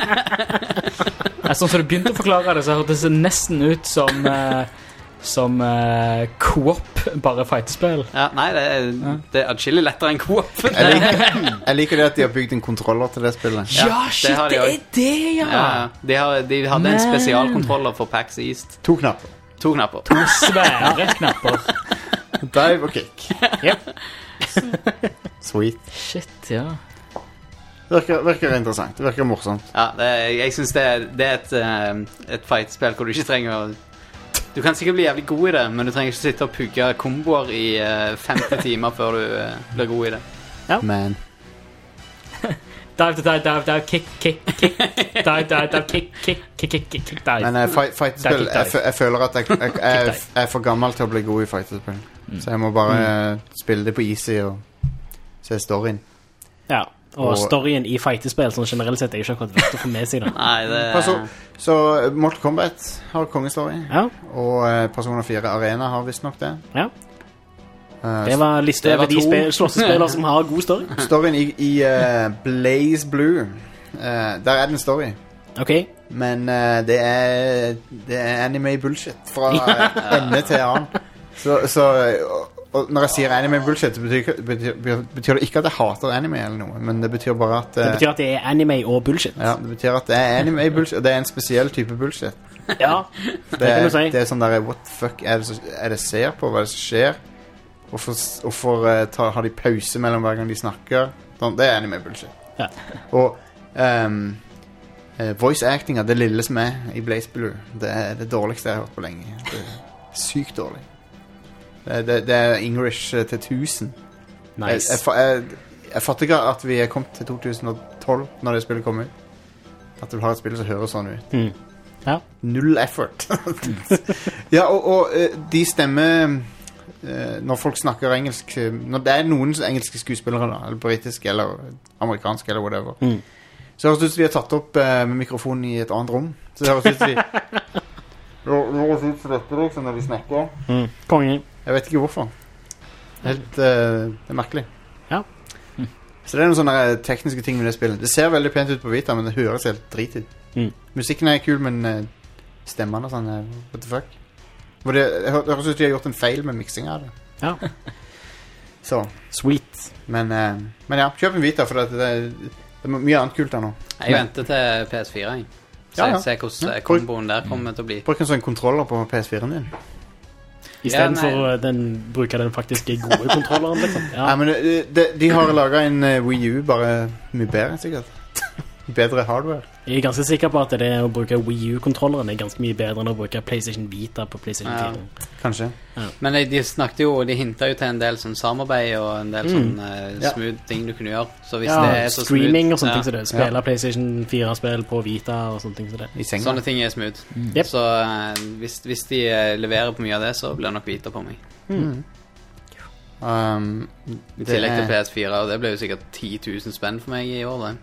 Ja, sånn som du begynte å forklare det, så hørtes det nesten ut som eh, Som uh, co-op, bare fightespill. ja, nei, det er, det er atskillig lettere enn co-op. Jeg liker, jeg liker det at de har bygd en kontroller til det spillet. Ja, det har de også. det, Ja, de, har, de hadde en Man. spesialkontroller for PAX East. To knapper. To knapper. To svære knapper. Dive og kick. Yep. Sweet. Shit, ja. Virker, virker interessant. Det virker morsomt. Ja, det, jeg synes det, er- det er et, eh, et fightspill hvor du ikke trenger å... Du kan sikkert bli jævlig god i det, men du trenger ikke sitte og pugge komboer i uh, femti timer før du uh, blir god i det. Man. Dive, dive, dive, dive, kick, kick, kick. Dive, dive, dive, kick, kick, kick, kick, kick, kick, dive. Men uh, fight, fighterspill, Dive, dive. jeg, fø- jeg føler at jeg, jeg, jeg, jeg, Dive. jeg er for gammel til å bli god i fighterspill. Så jeg må bare uh, spille det på easy og se storyen. Ja, og Og- storyen i fighterspill sånn generelt sett er jo ikke akkurat verdt å få med seg da. Nei, det Så, så uh, Mortal Kombat har kongestory, Ja, og uh, Persona fire Arena har visst nok det. ja. Uh, Det var liste Det var over de to. spill- slåssespillere som har god story. Storyen i, i uh, Blaze Blue, uh, der er det en story. Ok, Men uh, det er Det er anime bullshit fra uh, ende til annen. Så, så og, og når jeg sier anime bullshit, så betyr, ikke- betyr, betyr det ikke at jeg hater anime eller noe, men det betyr bare at uh, det betyr at det er anime og bullshit. Ja, det betyr at det er anime bullshit, og det er en spesiell type bullshit. Ja, Det kan er, du si. det er sånn der, what the fuck er det, som- er det jeg ser på, hva er det som skjer? Hvorfor, hvorfor uh, tar, har de pause mellom hver gang de snakker? Sånn, det er anime bullshit. Ja. Og um, uh, voice acting av det lille som er i Blaze Blue, det er det dårligste jeg har hørt på lenge. Det er sykt dårlig. Det, er- det, det er English uh, til tusen. Jeg, jeg, nice. fa- jeg, jeg fatter ikke at vi er kommet til to tusen og tolv når det spillet kommer ut. At du har et spill som høres sånn ut. Mm. Ja. Null effort. Ja, og, og eh, de stemmer eh, når folk snakker engelsk, eh, når det er noen engelske skuespillere da, eller britiske eller amerikanske eller whatever, Mm. så høres det ut som de har tatt opp eh, med mikrofonen i et annet rom. Så det høres ut som de det høres ut som dette liksom, når de snakker. Mm. Konge. Jeg vet ikke hvorfor. Helt, eh, det er merkelig. Ja. Så det er noen sånne eh, tekniske ting med det spillet. Det ser veldig pent ut på Vita, men det høres helt drit ut. Mm. Musikken er kul, men uh, stemmene og sånn, uh, what the fuck? For det, det hø- det høres ut som de har gjort en feil med miksing av det. Ja. Så, Sweet. men, uh, men ja, kjøp en Vita, for det, det, det er mye annet kult der nå. Jeg venter til P S fire, jeg. Se, Ja, ja. se hvordan eh, Ja. komboen der kommer til å bli. Bruk en sånn kontroller på P S fire-en din. I stedet Ja, nei. for uh, den, bruker den faktisk gode kontrolleren, liksom. Nei, Ja. men uh, de, de har laget en uh, Wii U bare mye bedre, sikkert. bedre hardware. Jeg er ganske sikker på at det å bruke Wii U-kontrolleren er ganske mye bedre enn å bruke PlayStation Vita på PlayStation Ja. fire. Kanskje. Ja. Men de, de snakket jo, de hintet jo til en del sånn samarbeid og en del Mm. sånn uh, Ja. smooth ting du kunne gjøre. Så hvis Ja, det er så streaming smooth, og sånne ja, ting som det. Spille PlayStation fire-spill på Vita og sånne ting som det. I senga. sånne ting er smooth. Yep. Så uh, hvis, hvis de uh, leverer på mye av det, så blir det nok Vita på meg. Mm. Um, I det tillegg til er- P S fire, og det ble jo sikkert ti tusen spenn for meg i år, det.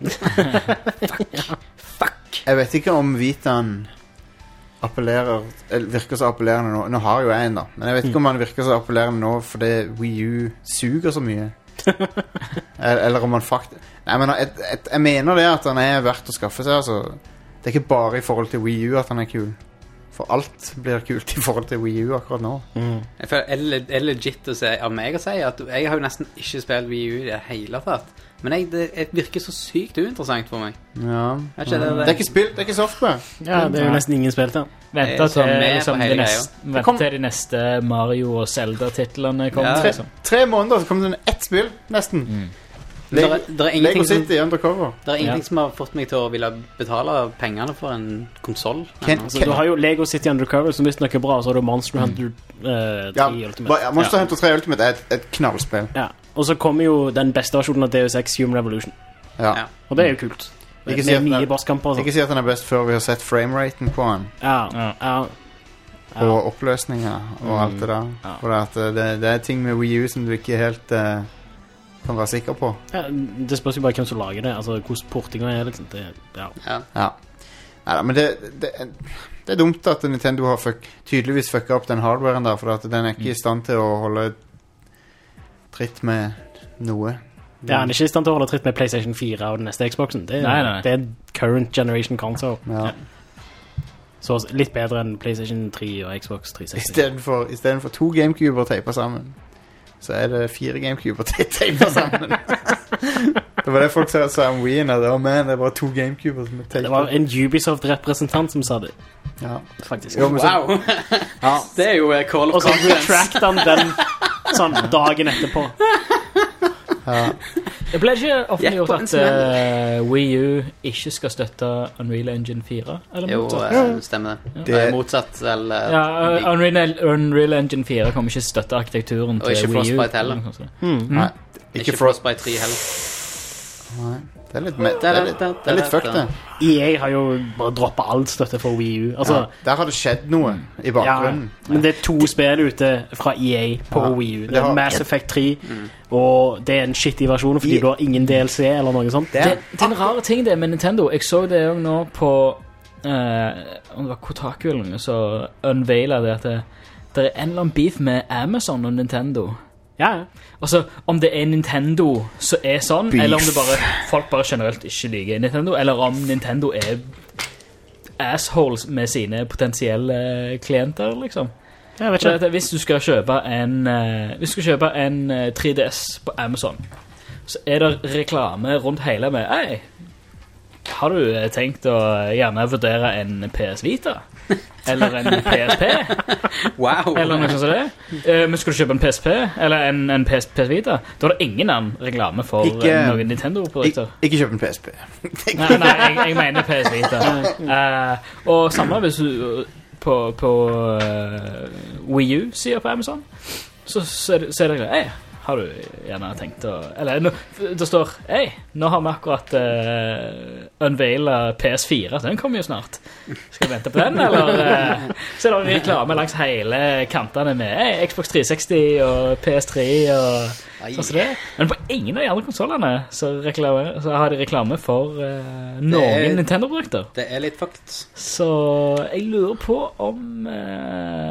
Jeg vet ikke om Vitaen appellerer eller virker så appellerende nå. Nå har jo jeg en, da. Men jeg vet ikke om han virker så appellerende nå fordi Wii U suger så mye. eller, eller om han faktisk Nei, men jeg, jeg, jeg mener det at han er verdt å skaffe seg. Altså. Det er ikke bare i forhold til Wii U at han er kul. For alt blir kult i forhold til Wii U akkurat nå. Mm. Jeg føler det er- er legit å si, av meg å si at jeg har jo nesten ikke spilt Wii U i det hele tatt. Men jeg, det, det virker så sykt uinteressant for meg. Ja. Er ikke det, det? Det er ikke spill, det er ikke software. Ja, det er jo nesten ingen spilt her. Vente Jeg er så til, med liksom, på hele de neste, vente kom- til de neste Mario og Zelda-titlene kommer. Ja. liksom. Tre måneder så kommer det ett spill, nesten. Det Lego, er, det er Lego ingenting, som, City Undercover. det er ingenting Ja. som har fått meg til å ville betale pengene for en konsol. Ken- Altså, du har jo Lego City Undercover, som visst nok er bra, og så har du Monster Hunter uh, Ja, tre Ultimate. ba- ja, Monster Hunter tre Ultimate er et, et knallspill. Ja. Og så kommer jo den beste versjonen av Deus Ex Human Revolution. Ja. Ja. Og det er jo kult. Ikke Med si at den er- mye bosskamper og sånn. Ikke si at den er best før vi har sett frameraten på den. Ja, Ja. ja. Og oppløsninger og Mm. alt det der. Ja. For at uh, det, det er ting med Wii U som du ikke helt uh, kan være sikker på. Ja, det spørs jo bare hvem som lager det. Altså, hvordan portinga er, liksom. Det, ja. Ja. Ja. Neida, men det, det, det er dumt at Nintendo har fuck, tydeligvis fucka opp den hardwaren der, for at den er ikke i stand til å holde tritt med noe. Ja, han er ikke i stand til å holde tritt med PlayStation fire og den neste Xboxen. Det, er- Nei, nei, nei. det er current generation console. Ja. Så litt bedre enn PlayStation tre og Xbox tre seksti. Istedenfor istedenfor to GameCuber teipa sammen, så er det fire GameCuber teipa sammen. Det var det folk sa sa om Wii-en. at, Oh man, det er bare to GameCuber som er Det teipa. var en Ubisoft-representant som sa det, Ja. faktisk. Jo, men så, Wow! ja. Det er jo eh, Call Og of så Confidence. retracted han den sånn dagen etterpå. Ja. Det ble ikke offentliggjort Gikk på en at smell. uh, Wii U ikke skal støtte Unreal Engine fire? Eller Jo, motsatt? eh, stemmer det. Det- Eh, Motsatt, vel eh, Ja, uh, Unreal, Unreal Engine fire kommer ikke støtte arkitekturen Og ikke til Wii U. Frostbite heller. Hmm. Nei, Ikke ikke Frost. Frostbite tre heller. Nei. Det er litt, me- det er litt, det er litt fucked, det. E A har jo bare droppet alt støtte for Wii U. Altså, Ja. Der har det skjedd noe i ja, bakgrunnen. men det er to spill ute fra E A på Ja. Wii U. Det Det er har- Mass Effect tre, og det er en shitty versjon fordi I- du har ingen D L C eller noe sånt. Det Det, er, det er en rar ting det med Nintendo. Jeg så det jo nå på eh, om det var Kotaku eller noe, så unveila det at det, det er en eller annen beef med Amazon og Nintendo. Ja, ja. Altså, om det er Nintendo som er sånn, Beef. eller om det bare folk bare generelt ikke liker Nintendo, eller om Nintendo er assholes med sine potensielle klienter, liksom. Jeg vet Så ikke. at hvis du skal kjøpe en eh, Hvis du skal kjøpe en eh, tre D S på Amazon, så er det reklame rundt hele med Ei, har du eh, tenkt å gjerne vurdere en P S Vita? Eller en P S P? Wow! Eller noe sånt som det? Eh, men skal du kjøpe en P S P? Eller en, en P S P Vita? Da er det ingen annen reklame for Ikke- eh, noen Nintendo-produkter. Ik- ikke kjøp en P S P. Nei, nei jeg, jeg mener P S Vita. Eh, og samme hvis du på, på uh, Wii U-sida på Amazon, så, så, er det, så er det greit. Hey, har du gjerne tenkt å Eller nå- det står Hei, nå har vi akkurat uh, unveila P S fire. Den kommer jo snart. Skal vi vente på den, eller? Uh, så er det reklame langs hele kantene med hey, Xbox tre seksti og P S tre og sånn som det. Men på ingen av de andre konsollene så, reklame- så har de reklame for uh, noen Det er- Nintendo-produkter. Det er litt fucked. Så jeg lurer på om uh,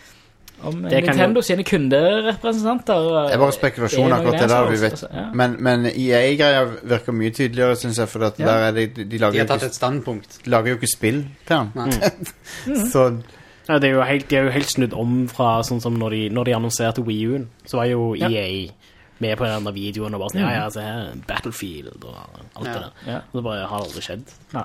Om Det kan Nintendo sine kunderepresentanter uh, Det er bare spekulasjon er noen akkurat det der, vi assholes, vet. altså, ja. Men, men E A-greia virker mye tydeligere, synes jeg, for at Ja. der er de, de, De lager, har jo tatt ikke, et standpunkt. lager jo ikke spill til han. Nei. Så Ja, det er jo helt, de er jo helt snudd om fra sånn som når de, når de annonserte Wii U-en. Så var jo Ja. E A med på den der videoen og bare sånn, ja, ja, se her, Battlefield og alt Ja. det der. Ja. Og så bare har det aldri skjedd. Nei.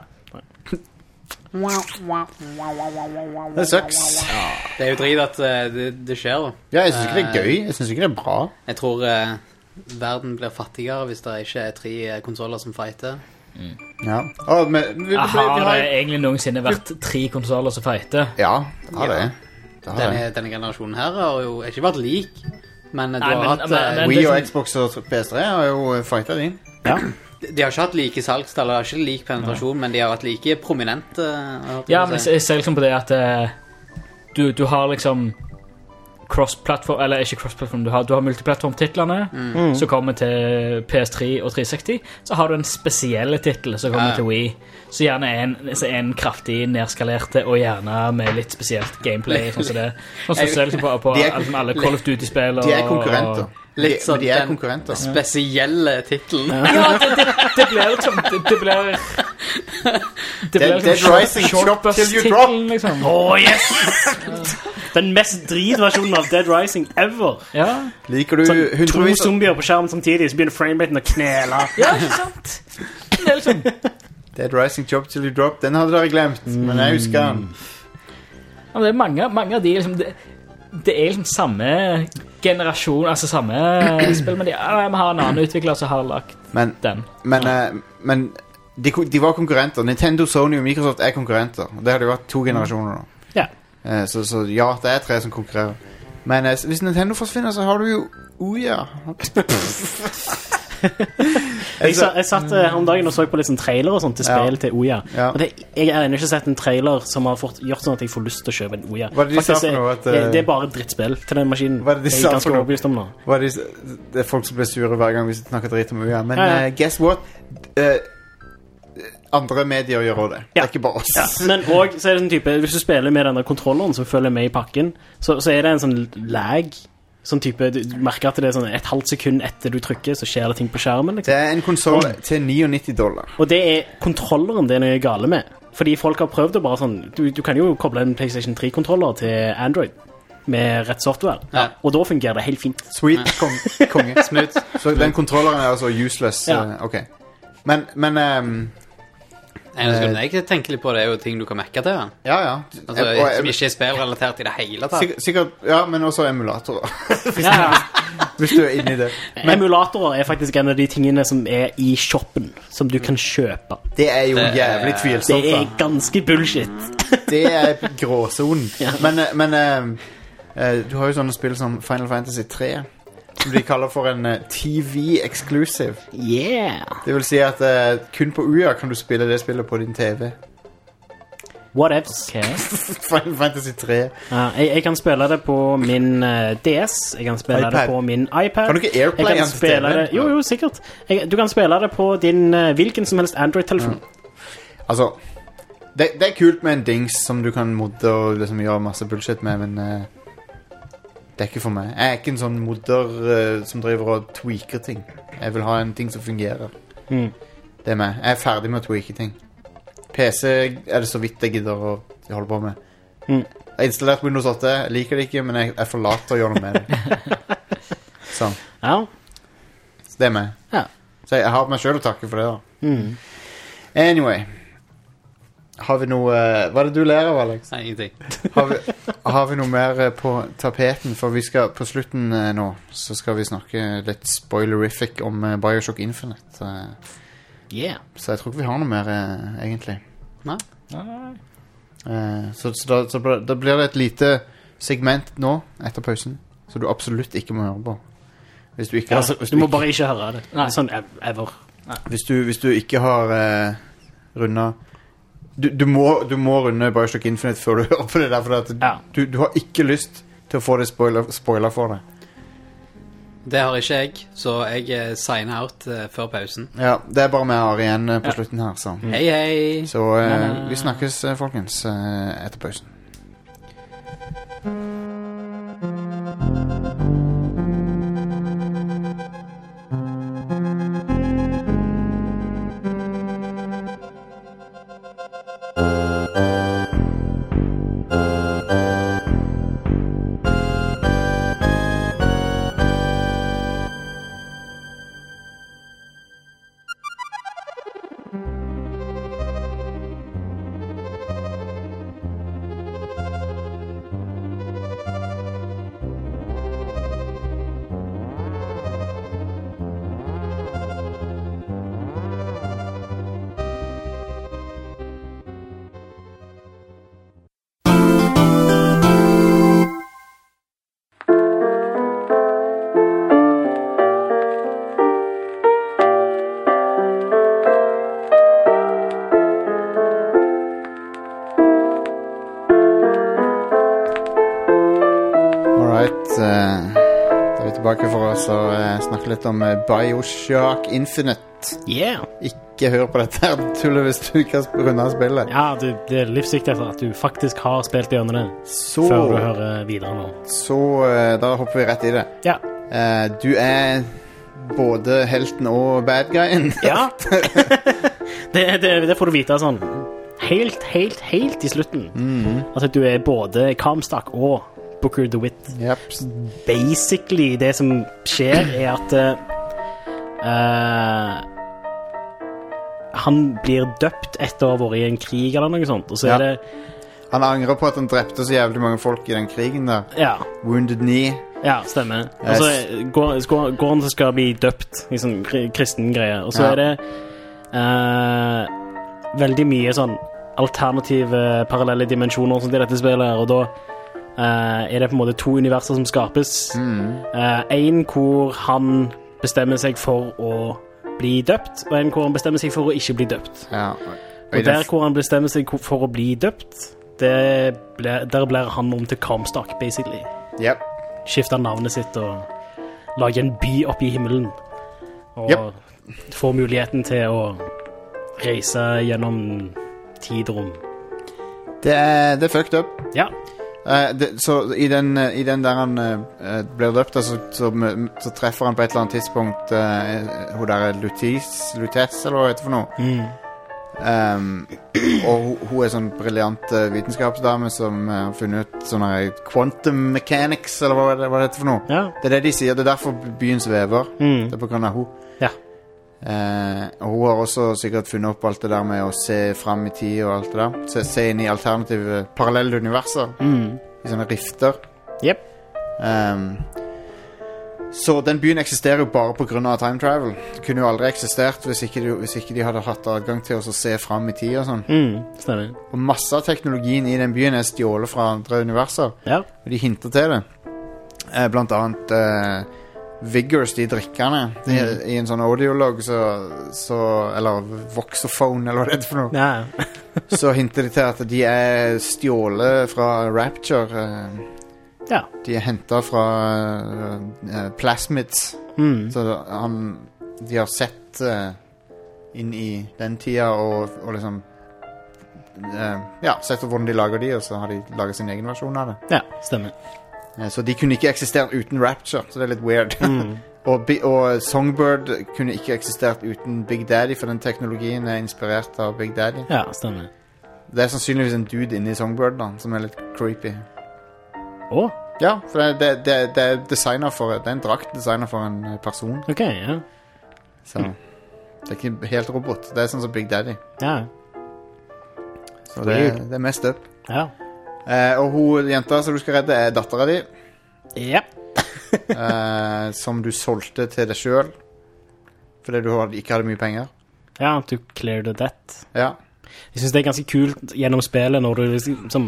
det sucks. Det er jo drit at eh, det, det skjer, da. Ja, jeg synes ikke det er gøy. Jeg synes ikke det er bra. Jeg tror eh, verden blir fattigere hvis det ikke er tre eh, konsoller som fighter. Ja. Å, men, vi, vi, vi, Har vi det har... egentlig noensinne vært tre konsoler som fighter? Ja, det har det. det, har det. Denne, denne generasjonen her har jo ikke vært lik, men du Nei, har men- hatt... men- eh, men- Wii og det- Xbox og P S tre har jo fightet din. Ja. De har ikke hatt like salgstall, de har ikke lik penetrasjon, men de har vært like prominente. har jeg Ja, hørt men si. jeg ser liksom på det at eh, du, du har liksom cross-platform, eller ikke cross-platform, du har, du har multiplattform-titlene Mm. som kommer til P S tre og tre seksti, så har du en spesielle titel som kommer Ja. til Wii, så gjerne er en, så er en kraftig nedskalerte, og gjerne med litt spesielt gameplay, sånn som det. Sånn som du ser liksom på, på De er alle, alle Call of Duty-spill. De er og- konkurrenter. Litt de, sånn men de er den konkurrenter. spesielle titelen. Ja, det, det, det blir liksom Det, det blir Det Dead- blir Dead Rising, chop till you drop. shortbus-titlen, liksom. Åh, yes! Den mest dritversjonen av Dead Rising ever. Ja, Liker du Sånn, to hundrevis av... zombier på skjermen samtidig, så begynner frameraten å knele. ja, ikke sant? Det er liksom Dead Rising, Chop Till You Drop, den hadde dere glemt, men jeg husker den. Ja, men det er mange, mange av de liksom, det, det er liksom samme generasjon, altså samme spill, men de, ja, vi har en annen utvikler som har lagt Men, den. men, eh, men de, ko- de var konkurrenter. Nintendo, Sony og Microsoft er konkurrenter. Og det har det vært to generasjoner nå. Ja. Eh, så, så ja, det er tre som konkurrerer. Men eh, hvis Nintendo forsvinner, så har du jo Ouya. Jeg, sa, jeg satt eh, om dagen og så på litt sånn trailer og sånt til Ja. spill til Ouya. Ja. Og det, jeg har ennå ikke sett en trailer som har fått, gjort sånn at jeg får lyst til å kjøpe en Ouya. Hva er det de sa for Faktisk, noe, eh, at, eh, det er bare drittspill til den maskinen. Hva er det de jeg sa er ganske for noe? overbevist om nå. Hva er det, det er folk som blir sure hver gang vi snakker dritt om Ouya. Men Ja, ja. eh, guess what? Eh, andre medier gjør også det. Det Ja. er ikke bare oss. Ja, men også, så er det sånn type, hvis du spiller med denne kontrolleren som følger med i pakken, så, så er det en sånn lag. Sånn type, du du merker at det er sånn et halvt sekund etter du trykker, så skjer det ting på skjermen. Liksom. Det er en konsoll til nittini dollar. Og det er kontrolleren det er noe gale med. Fordi folk har prøvd å bare sånn Du, du kan jo koble en PlayStation tre-kontroller til Android med rett software. Ja. Og da fungerer det helt fint. Sweet kong, konge. Smooth. Så den kontrolleren er altså useless. Ja. eh, ok. Men, men ehm, Eneste grunnen jeg tenker litt på det er jo ting du kan mekke til. Ja. ja, ja. Altså, Eh, og- som ikke er spillrelatert i det hele tatt. Sikkert, sikkert, ja, men også emulatorer. Ja, ja. Hvis du er inne i det. Emulatorer er faktisk en av de tingene som er i shoppen, som du kan kjøpe. Det er jo Det- jævlig tvilsomt. Det er da. ganske bullshit. Det er gråsonen. Ja. Men, eh, men ehm, eh, du har jo sånne spill som Final Fantasy tre, som de kaller for en eh, T V exclusive. Yeah. Det vil si at eh, kun på U A kan du spille det spillet på din T V. Whatevs. Final Fantasy tre. Ja, jeg, jeg kan spille det på min eh, D S. Jeg kan spille iPad. det på min iPad. Kan du ikke Airplay jeg den kan til spille T V? det, Jo, jo, sikkert. Jeg, du kan spille det på din eh, hvilken som helst Android-telefon. Altså, det, det er kult med en dings som du kan modde og liksom gjøre masse bullshit med, men eh, det er ikke for meg. Jeg er ikke en sånn modder eh, som driver og tweaker ting. Jeg vil ha en ting som fungerer. Mm. Det er meg. Jeg er ferdig med å tweake ting. P C er det så vidt jeg gidder å holde på med. Mm. Jeg har installert Windows åtte. Jeg liker det ikke, men jeg, jeg forlater å gjøre noe med det. Sånn. Ja. Så det er meg. Ja. Så jeg har meg selv å takke for det da. Mm. Anyway. Har vi noe... eh, Hva er det du ler av, Alex? Nei, ingenting. Har vi, har vi noe mer eh, på tapeten? For vi skal på slutten eh, nå, så skal vi snakke litt spoilerific om eh, Bioshock Infinite. eh. Yeah. Så jeg tror ikke vi har noe mer, eh, egentlig. Nei? Eh, så så, da, så bl- da blir det et lite segment nå, etter pausen, så du absolutt ikke må høre på. Hvis du ikke, Altså, hvis du du må ikke, bare ikke høre det. Nei. Sånn ev- ever. hvis du, hvis du ikke har uh, runda du, du, må, du må runde Bioshock Infinite før du hører på det der, for at Ja. du, du har ikke lyst til å få det spoiler, spoiler for deg. Det har ikke jeg, så jeg eh, signer out eh, før pausen. Ja, det er bare med Ari igjen eh, på Ja. slutten her, så. Hei, hei! Så eh, vi snakkes, eh, folkens, eh, etter pausen. Alright, uh, da er vi tilbake for oss å uh, snakke litt om uh, Bioshock Infinite. Yeah. Ikke hør på dette her, tullet, hvis du ikke har rundet spillet. Ja, du, det er livsviktig for at du faktisk har spilt gjennom det, Så, før du hører videre nå. så uh, da hopper vi rett i det. Ja. Uh, du er både helten og bad guyen. Ja. det, det, det får du vite sånn helt, helt, helt i slutten. Mhm. At du er både Comstock og Booker DeWitt. Yep. Basically, det som skjer er at uh, han blir døpt etter å ha vært i en krig eller noe sånt, og så Ja. er det... Han angrer på at han drepte så jævlig mange folk i den krigen der. Ja, Wounded Knee. ja, stemmer. Og så går, går, går han til å skal bli døpt i sånn kri- kristen greie, og så Ja. er det uh, veldig mye sånn alternative, parallelle dimensjoner og sånt i dette spillet, og da uh, er det på en måte to universer som skapes. Mm. Uh, en hvor han bestemmer seg for å bli døpt, og en hvor han bestemmer seg for å ikke bli døpt. Ja. Og der hvor han bestemmer seg for å bli døpt, det ble, der blir han om til Comstock, basically. Yep. Skifter navnet sitt og lager en by oppe i himmelen. Og Yep. får muligheten til å reise gjennom tidrom. Det er, det er fucked up. Ja. Eh, det, så i den, eh, i den der han eh, blir døpt, så, så, mø- så treffer han på et eller annet tidspunkt uh, hun der Lutis, Lutes, eller hva det heter for noe. Mm. Um, og hun, hun er sånn briljant uh, vitenskapsdame som uh, har funnet ut sånne quantum mechanics, eller hva det, hva det heter for noe. Ja. Det er det de sier, det er derfor byen svever. Mm. Det er på grunn av hun. Ja. Eh, og hun har også sikkert funnet opp alt det der med å se frem i tid og alt det der. Se, se inn i alternative, parallelle universer. Mm. I sånne rifter. Jep. Um, så den byen eksisterer jo bare på grunn av time travel. Det kunne jo aldri eksistert hvis ikke de, hvis ikke de hadde hatt adgang til å se frem i tid og sånn. Mm. Stemmer. Og masse av teknologien i den byen er stjålet fra andre universer. Ja. Og de hinter til det. Eh, blant annet eh, Vigors, de drikkerne. De, Mm. I en sånn audiolog så, så eller voxophone, eller hva det heter for noe. Ja. Så hinter de til at de er stjålet fra Rapture. eh, Ja. De er hentet fra uh, plasmids. Mm. Så han, de har sett uh, inn i den tida og, og liksom uh, ja, sett hvordan de lager de, og så har de laget sin egen versjon av det. Ja, stemmer. Uh, så de kunne ikke eksistert uten Rapture, så det er litt weird. Mm. og, Bi- og Songbird kunne ikke eksistert uten Big Daddy, for den teknologien er inspirert av Big Daddy. Ja, stemmer. Det er sannsynligvis en dude inni Songbird da, som er litt creepy. Å, Ja, for det, det, det, det er designer for, det er en drakt designer for en uh, person. ok, ja. Så det er ikke helt robot. Det er sånn som Big Daddy. Ja, Så det, Weird. det er mest up. ja. Eh, og hun jenta som du skal redde, er dattera di. Ja. eh, som du solgte til deg sjøl. Fordi du hadde- ikke hadde mye penger. Ja, du cleared that. Ja. Jeg synes det er ganske kult gjennom spillet når du liksom som,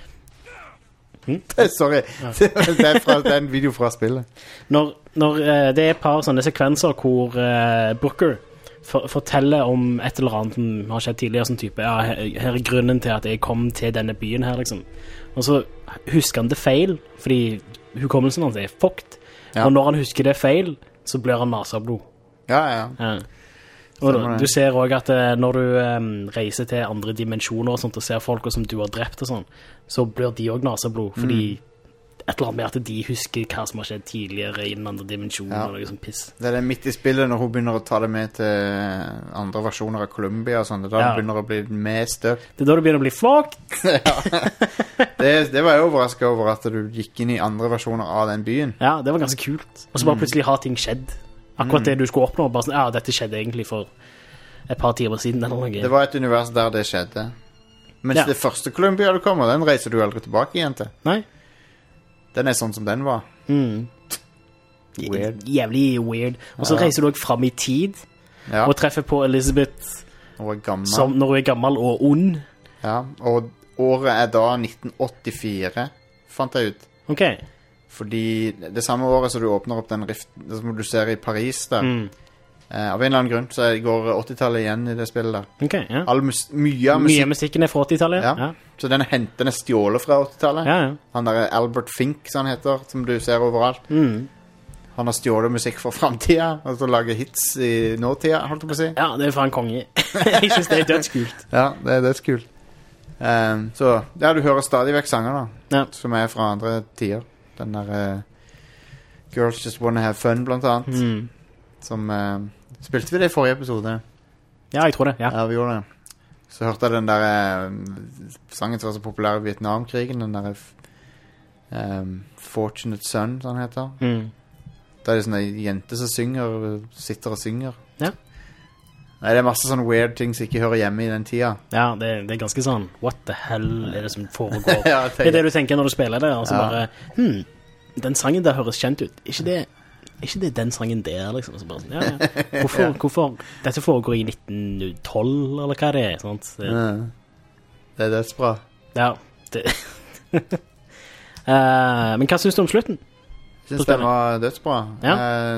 Sorry. det, er fra, det er en video fra spillet. når, når eh, det er et par sånne sekvenser hvor eh, Booker for, forteller om et eller annet som har skjedd tidligere, sånn type, ja, her, her er grunnen til at jeg kom til denne byen her, liksom. Og så husker han det feil, fordi hukommelsen hans er fucked. Ja. Og når han husker det feil, så blir han nasa av blod. Ja, ja. Ja. Og Stemmer det. du ser også at eh, når du eh, reiser til andre dimensjoner og sånt, og ser folk som du har drept og sånn, så blir de også nasa av blod, fordi et eller annet med at de husker hva som har skjedd tidligere i den andre dimensjonen, Ja. og noe sånn piss. Det er det midt i spillet når hun begynner å ta det med til andre versjoner av Columbia og sånn. Det er da Ja. det begynner å bli mest up. Det er da det begynner å bli fucked. Det, det var jeg overrasket over at du gikk inn i andre versjoner av den byen. Ja, det var ganske kult. Og så bare plutselig har ting skjedd. Akkurat det du skulle oppnå, bare sånn, ja, dette skjedde egentlig for et par timer siden, eller noe. Det var et univers der det skjedde. Mens Ja. det første Columbia du kommer, den reiser du aldri tilbake igjen til. Nei? Den er sånn som den var. Mm. Weird. Jævlig weird. Og så Ja. reiser du også frem i tid, Ja, og treffer på Elizabeth og er gammel. som, når hun er gammel og ond. Ja, og året er da nitten åttifire, fant jeg ut. Ok. Fordi det samme året som du åpner opp den riften, det som du ser i Paris der, Mm. Uh, av en eller annen grunn så går åttitallet igjen i det spillet der. Ok, ja. All mus mye av Mye musikk... av musikken er fra åttitallet, Ja. ja. Så den er hentet, den er stjålet fra åttitallet. Ja, ja. Han der er Albert Fink, som han heter, som du ser overalt. Mm. Han har stjålet musikk fra fremtiden, og så lager hits i nåtida, holdt jeg på å si. Ja, det er faen konge. Jeg synes det er dødskult. Ja, det er dødskult. Um, så, ja, du hører stadig vekk sanger da, Ja. som er fra andre tider. Den der uh, Girls Just Wanna Have Fun, blant annet. Mm. Som, uh, spilte vi det i forrige episode? Ja, jeg tror det, ja. Ja, vi gjorde det. Så hørte jeg den der uh, sangen som var så populær i Vietnamkrigen, den der um, Fortunate Son, som han heter. Mm. Da er det sånne jenter som synger, sitter og synger. Ja. Nei, det er masse sånne weird ting som ikke hører hjemme i den tida. Ja, det, det er ganske sånn, what the hell er det som foregår? Ja, det er det du tenker når du spiller det, og så Ja. bare, hmm, den sangen der høres kjent ut. Ikke det, ikke det den sangen der, liksom. Så bare, sånn, ja, ja. Hvorfor, Ja. hvorfor, dette foregår i nitten tolv, eller hva det er, sant? Det, Ja. Det er dødsbra. ja, det... uh, men hva synes du om slutten? Jeg synes den var dødsbra. Ja.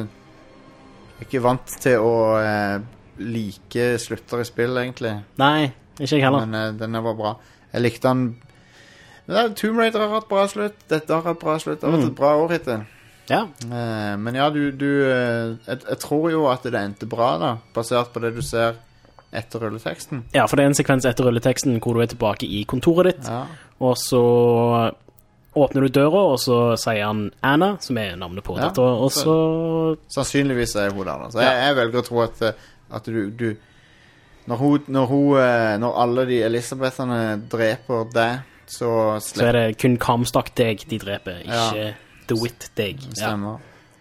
Jeg er ikke vant til å eh, like slutter i spill, egentlig. Nei, ikke jeg heller. Men eh, den var bra. Jeg likte den... Ja, Tomb Raider har hatt bra slutt. Dette har hatt bra slutt. Det har vært et bra år hittil. Ja. Eh, men ja, du... du eh, jeg, jeg tror jo at det endte bra, da. Basert på det du ser etter rulleteksten. Ja, for det er en sekvens etter rulleteksten hvor du er tilbake i kontoret ditt, Ja. og så åpner du døra, og så sier han Anna, som er navnet på Ja, dette, og så... Sannsynligvis er hun der, da. Så jeg, jeg velger å tro at, eh, at du... du når, hun, når, hun, eh, når alle de Elisabethene dreper deg, så Så er det kun Comstock-deg de dreper, ikke Ja. The Wit-deg. Ja. Stemmer.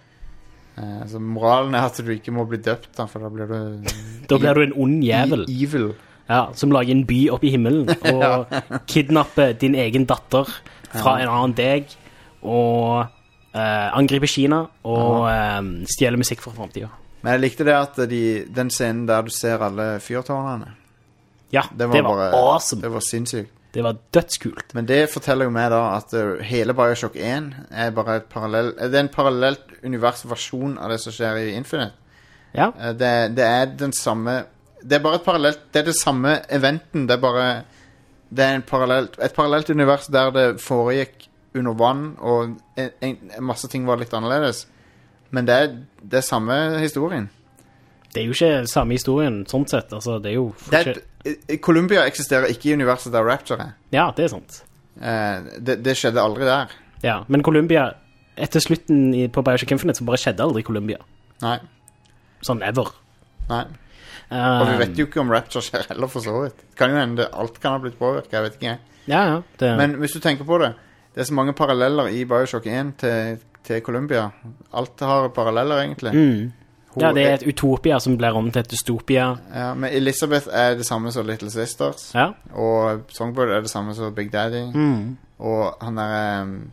Eh, så moralen er at du ikke må bli døpt, da, for da blir du... Da blir du en ond jævel. E- evil. Ja, som lager en by opp i himmelen, og kidnapper din egen datter fra en annen deg, og eh, angriper Kina, og eh, stjeler musikk fra fremtiden. Men jeg likte det at de, den scenen der du ser alle fyrtårnene, Ja, det var, det var bare, awesome. det var sinnssykt. Det var dødskult. Men det forteller jo meg da at uh, hele Bioshock én er bare et parallell... Det er en parallelt universversjon av det som skjer i Infinite. Ja. Uh, det, det er den samme... Det er bare et parallelt... Det er det samme eventen, det er bare... Det er en parallelt, et parallelt univers der det foregikk under vann, og en, en, en masse ting var litt annerledes. Men det er, det er samme historien. Det er jo ikke samme historien, sånn sett. Altså, det er jo... Det er, i- Columbia eksisterer ikke i universet der Rapture er. Ja, det er sant. Eh, det, det skjedde aldri der. Ja, men Columbia, etter slutten i, på Bioshock Infinite, så bare skjedde aldri Columbia. Nei, Sånn ever. nei. Og vi Um, vet jo ikke om Rapture skjer heller, for så vidt. Det kan jo hende alt kan ha blitt påvirket, jeg vet ikke jeg. Ja, ja. Det, Men hvis du tenker på det, det er så mange paralleller i Bioshock én til, til Columbia. Alt har paralleller, egentlig. mm. Hun- Ja, det er et utopia som blir om til et dystopia. Ja, men Elizabeth er det samme som Little Sisters. Ja. Og Songbird er det samme som Big Daddy. Mm. Og han er um,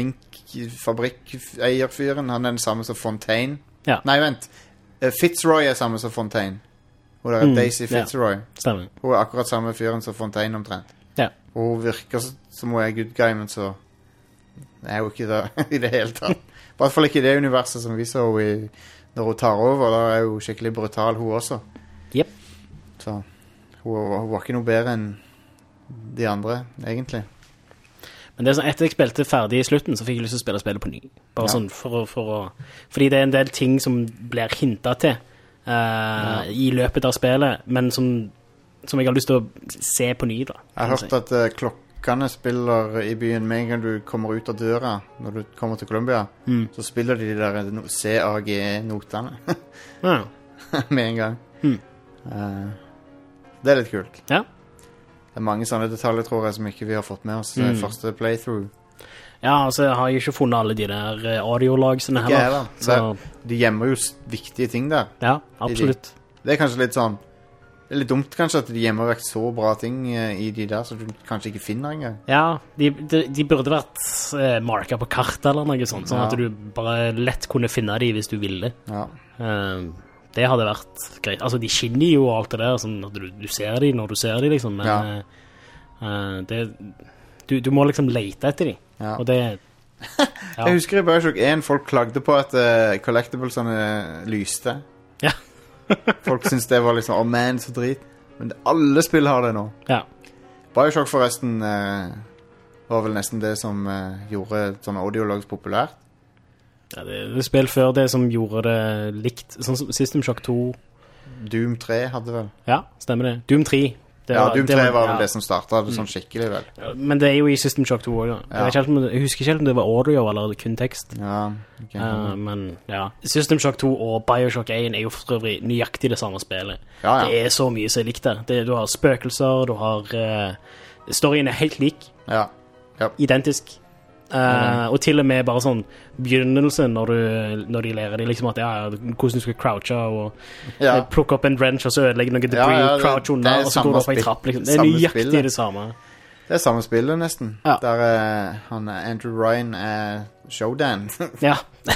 Fink-fabrikkeierfyren, han er den samme som Fontaine. Ja. Nei, vent. Uh, Fitzroy er samme som Fontaine. Hun er Mm, Daisy ja. Fitzroy. Stemmer. Hun er akkurat samme fyren som Fontaine omtrent. Ja. Og hun virker s- som hun er good guy, men så er hun ikke det i det hele tatt. I hvert fall ikke i det universet som vi så henne i når hun tar over. Da er hun skikkelig brutal, hun også. Jep. Så hun, hun var ikke noe bedre enn de andre, egentlig. Men det er sånn, etter jeg spilte ferdig i slutten, så fikk jeg lyst til å spille spillet på ny. Bare Ja. sånn for å, for å... Fordi det er en del ting som blir hintet til eh, i løpet av spillet, men som, som jeg har lyst til å se på ny, da. Jeg har hørt at uh, klokkene spiller i byen med en gang du kommer ut av døra, når du kommer til Columbia, Mm. så spiller de de der no- C A G-notene Ja. med en gang. Mm. Eh, det er litt kult. Ja. Det er mange sånne detaljer, tror jeg, som ikke vi har fått med oss i Mm. første playthrough. Ja, altså, jeg har jo ikke funnet alle de der eh, audiolagsene Ikke heller. heller. Så, Det- De gjemmer jo s- viktige ting der. ja, absolutt. Det er kanskje litt sånn Det er litt dumt kanskje at de gjemmer vekk så bra ting eh, i de der, så du kanskje ikke finner engang. Ja, de, de, de burde vært eh, market på kartet eller noe sånt, sånn Ja. at du bare lett kunne finne de hvis du ville. Ja. Eh, det hadde vært greit. Altså, de skinner jo og alt det der, sånn at du, du ser de når du ser de, liksom, men Ja. eh, eh, det, du, du må liksom lete etter de, Ja. og det... Ja. Jeg husker i Bioshock én folk klagde på at uh, collectiblesene lyste. Ja. Folk synes det var liksom, oh man, så drit. Men alle spill har det nå. Ja. Bioshock forresten eh, var vel nesten det som eh, gjorde sånne audiologs populært. Ja, det er spill før det som gjorde det likt. Sånn som System Shock to. Doom tre hadde vel. Ja, stemmer det. Doom tre. Det ja, var, Doom tre det var, var vel ja. det som startet det sånn skikkelig vel. Ja, men det er jo i System Shock to også, ja. Ja. Jeg, vet ikke helt om det, jeg husker ikke helt om det var audio eller kun tekst. Ja, okay. uh, men ja. System Shock to og Bioshock one er jo for øvrig nøyaktig det samme spillet. Ja, ja. Det er så mye som er likt der. Det, du har spøkelser, du har... Uh, storyen er helt lik. Ja. Ja. Identisk. Uh, og til og med bare sånn begynnelsen når, du, når de lærer de liksom at ja, hvordan du skal crouche og Ja. plukke opp en wrench og så ødelegge noe debris, Ja, ja, det- crouch det under er og så samme går du opp i spill- trapp liksom. Det er samme nøyaktig spillet. det samme. Det er samme spillet nesten. Ja. Der uh, han, Andrew Ryan er Showdan. Ja.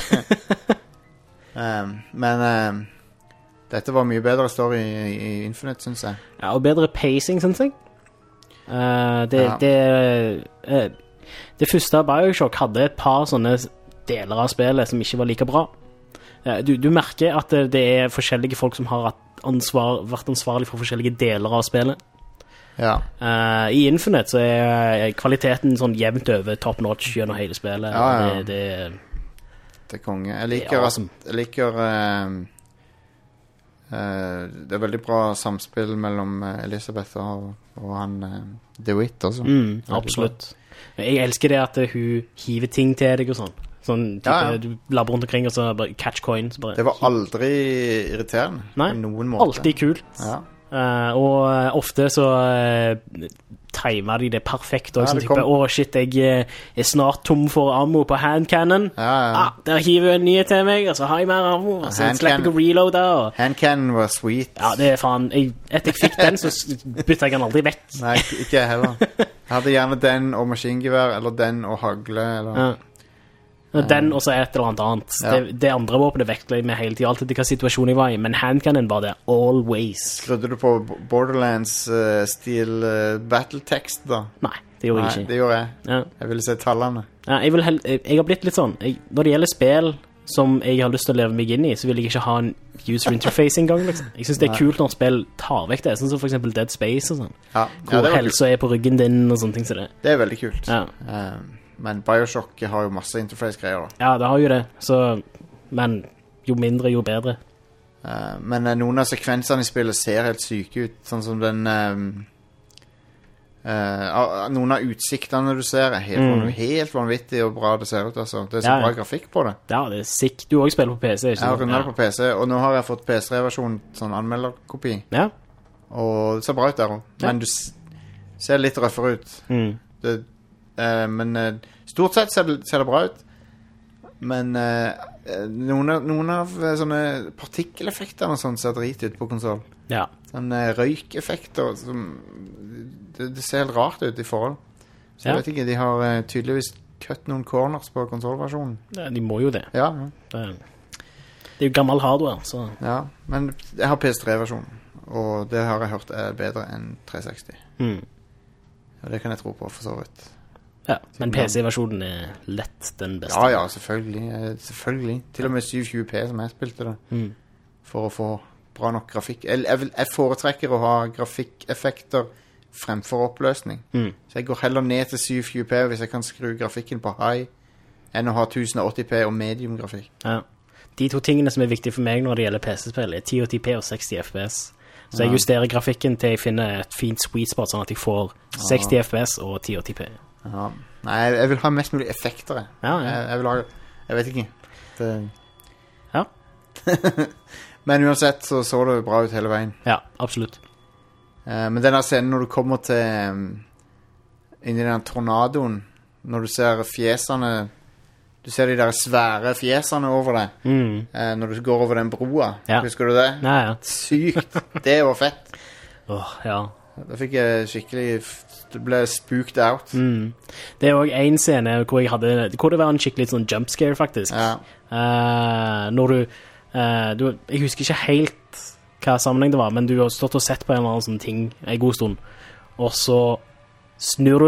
um, men um, dette var mye bedre story i, i Infinite, synes jeg. Ja, og bedre pacing, synes jeg. Uh, det, Ja. det, uh, det første Bioshock hadde et par sånne deler av spillet som ikke var like bra. Uh, du, du merker at det, det er forskjellige folk som har hatt ansvar, vært ansvarlig for forskjellige deler av spillet. Ja. Uh, I Infinite så er kvaliteten sånn jevnt over top notch gjennom hele spillet. Ja, ja. Det, det, Det er konge. Jeg Det liker, er at, awesome. jeg liker um, uh, det er veldig bra samspill mellom uh, Elisabeth og, og han uh, DeWitt også. mm, Veldig absolutt. Jeg elsker det at uh, hun hiver ting til deg og sånn. Sånn type, Ja, ja. du labber rundt omkring og så bare catch coins. Bare. Det var aldri irriterende Nei, på noen måte. alltid kult. Ja. Uh, og uh, ofte så uh, timer de det perfekt og Ja, sånn det type, kom- åh shit, jeg uh, er snart tom for ammo på handcannon. Ja, ja. Ah, der hiver jeg en nye til meg, og så har jeg mer ammo, og så Handcannon- slipper jeg å reloade. Og... Handcannon var sweet. Ja, det er faen, jeg, etter jeg fikk den, så s- bytter jeg den aldri vekk. Nei, ikke jeg heller. Jeg hadde gjerne den og maskingevær, eller den og hagle, eller... Ja. Og Den og så et eller annet annet. Ja. Det, det andre våpenet vektler jeg med hele tiden, alltid til hva situasjon jeg var i, men handcannon var det always. Skrudde du på Borderlands-stil uh, battletext da? Nei, det gjorde Nei, jeg ikke. det gjorde jeg. Ja. Jeg ville se tallene. Ja, jeg, vil hel jeg, jeg har blitt litt sånn jeg, når det gjelder spill som jeg har lyst til å leve meg inn i, så vil jeg ikke ha en user interface engang liksom. Jeg synes det er Nei. kult når spill tar vekk det, sånn som for eksempel Dead Space og sånn, Ja, ja hvor det, var kult. helsa er på ryggen din og sånne ting som det. Det er veldig kult. Ja. Um, men Bioshock har jo masse interface-greier da. Ja, det har jo det, så men jo mindre, jo bedre. Uh, men uh, noen av sekvensene i spillet ser helt syke ut. Sånn som den um, uh, noen av utsiktene du ser er helt, Mm. helt vanvittig og bra det ser ut altså. Det er så Ja, ja. bra grafikk på det. Ja, det er sick. Du har også spiller på P C, ikke Jeg har sant? rundet det på P C, og nå har jeg fått P C-versjon, sånn anmelderkopi. Ja. Og det ser bra ut der også. Ja. Men du s ser litt røffere ut. Mm. Det, eh, men eh, stort sett ser det, ser det bra ut. Men eh, eh, noen, av, noen av eh, sånne partikkeleffekter og sånn ser drit ut på konsol. Ja. Sånne røykeffekter som det, det ser helt rart ut i forhold. Så jeg Ja. vet ikke, de har eh, tydeligvis kutt noen corners på konsolversjonen. Ja, de må jo det. Ja, Det, det er jo gammel hardware, så ja. Men jeg har P S tre-versjonen, og det har jeg hørt er bedre enn tre seksti. mm. Og det kan jeg tro på, for så vidt. Ja, men P C-versjonen er lett den beste. Ja, ja, selvfølgelig. eh, Selvfølgelig. Til og med syv tjue p som jeg spilte det. Mm. For å få bra nok grafikk. Jeg, jeg, vil- jeg foretrekker å ha grafikkeffekter fremfor oppløsning. Mm. Så jeg går heller ned til syv tjue p hvis jeg kan skru grafikken på high, enn å ha tusen åtti p og medium grafikk. Ja. De to tingene som er viktige for meg når det gjelder P C-spill, er ti åtti p og seksti F P S. Så jeg Ja. justerer grafikken til jeg finner et fint sweet spot, sånn at jeg får seksti F P S og ti åtti p. Ja. Nei, jeg, jeg vil ha mest mulig effekter. Jeg, Ja, ja. jeg, jeg vil ha Jeg vet ikke. Det... Ja. Men uansett så så det bra ut hele veien. Ja, absolutt. Eh, men denne scenen når du kommer til um, inn i den tornadoen, når du ser fjesene, du ser de der svære fjesene over deg, Mm. eh, når du går over den broa. Ja. Husker du det? Ja, ja. Sykt. Det var fett. Åh, ja. Da fikk jeg skikkelig f- Det ble spooked out. Mm. Det er også en scene hvor jeg hadde Hvor det var en skikkelig sånn jump scare, faktisk. Ja. Eh, når du, eh, du Jeg husker ikke helt hva sammenheng det var, men du har stått og sett på en eller annen sånn ting en god stund, og så snur du deg,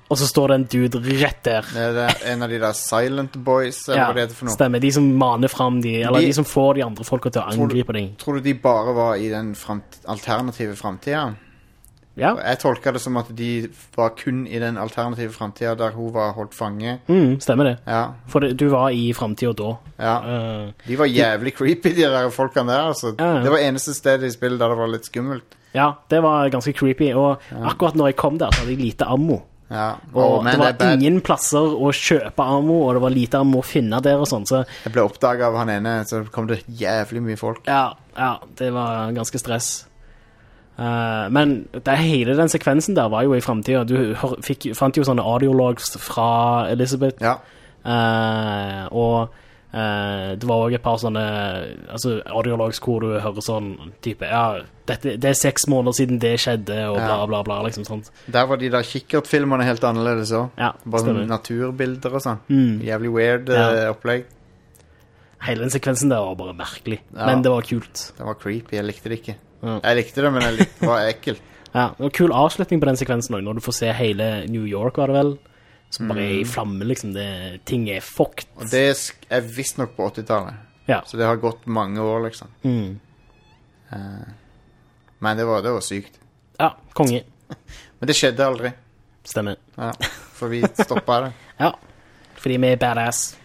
og så står det en dude rett der. Det er det, en av de der Silent Boys, eller Ja, hva det heter for noe. stemmer. De som maner frem de, eller De- de, som får de andre folka til å Tror du- angripe dem. Tror du de bare var i den fremt, alternative fremtiden? Ja, Jeg tolker det som at de var kun i den alternative fremtiden der hun var holdt fange. mm, stemmer det. Ja, For det, du var i fremtiden da. ja. Eh, De var jævlig creepy, de der folkene der. Altså. Ja, ja. Det var eneste stedet i spillet der det var litt skummelt. ja, det var ganske creepy, og akkurat når jeg kom der, så hadde jeg lite ammo. Ja. Og Åh, men det var det er bad. ingen plasser å kjøpe ammo, og det var lite ammo å finne der og sånn, så Jeg ble oppdaget av han ene, så kom det jævlig mye folk. ja, ja, det var ganske stress. Eh, men det, hele den sekvensen der var jo i fremtiden. Du hør, fikk, fant jo sånne audiologs fra Elizabeth, Ja. eh, og eh, det var også et par sånne altså audiologs hvor du hører sånn type, ja, dette, det er seks måneder siden det skjedde, og bla Ja. bla bla, liksom sånt. Der var de der kikkertfilmerne helt annerledes også. Ja, Bare sånne stemmer. naturbilder og sånn. Mm. Jævlig weird Ja. eh, opplegg. Hele den sekvensen der var bare merkelig, Ja. men det var kult. Det var creepy, jeg likte det ikke. Ja. Jeg likte det, men jeg likte, det var ekkelt. Ja, det var kul avslutning på den sekvensen også, når du får se hele New York, var det vel, som bare er i flamme, liksom, det, ting er fucked. Og det sk- er visst nok på åttitallet. Ja. Så det har gått mange år, liksom. Mm. Eh, men det var, det var sykt. Ja, konge. Men det skjedde aldri. Stemmer. Ja, for vi stoppa det. Ja, fordi vi er badass.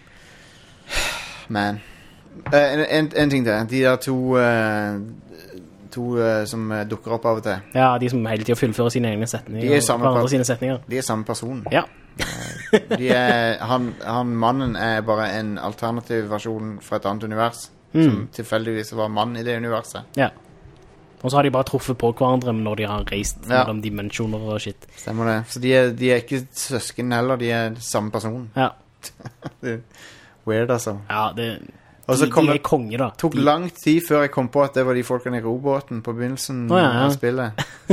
Man. Eh, en, en, en ting til. De der to eh, To eh, som eh, dukker opp av og til. Ja, de som hele tiden fullfører sine egne setninger. De er samme og hverandre par- sine setninger. De er samme person. Ja. De er, han, han mannen er bare en alternativ versjon fra et annet univers. Mm. Som tilfeldigvis var mann i det universet. Ja. Og så har de bare truffet på hverandre når de har reist Ja. mellom dimensjoner og shit. Stemmer det. Så de er, de er ikke søsken heller, de er samme person. Ja. Det er weird, altså. Ja, det... Og så de, kom de er det- konge, da. tok de, lang tid før jeg kom på at det var de folkene i robåten på begynnelsen Å, ja, ja. av spillet.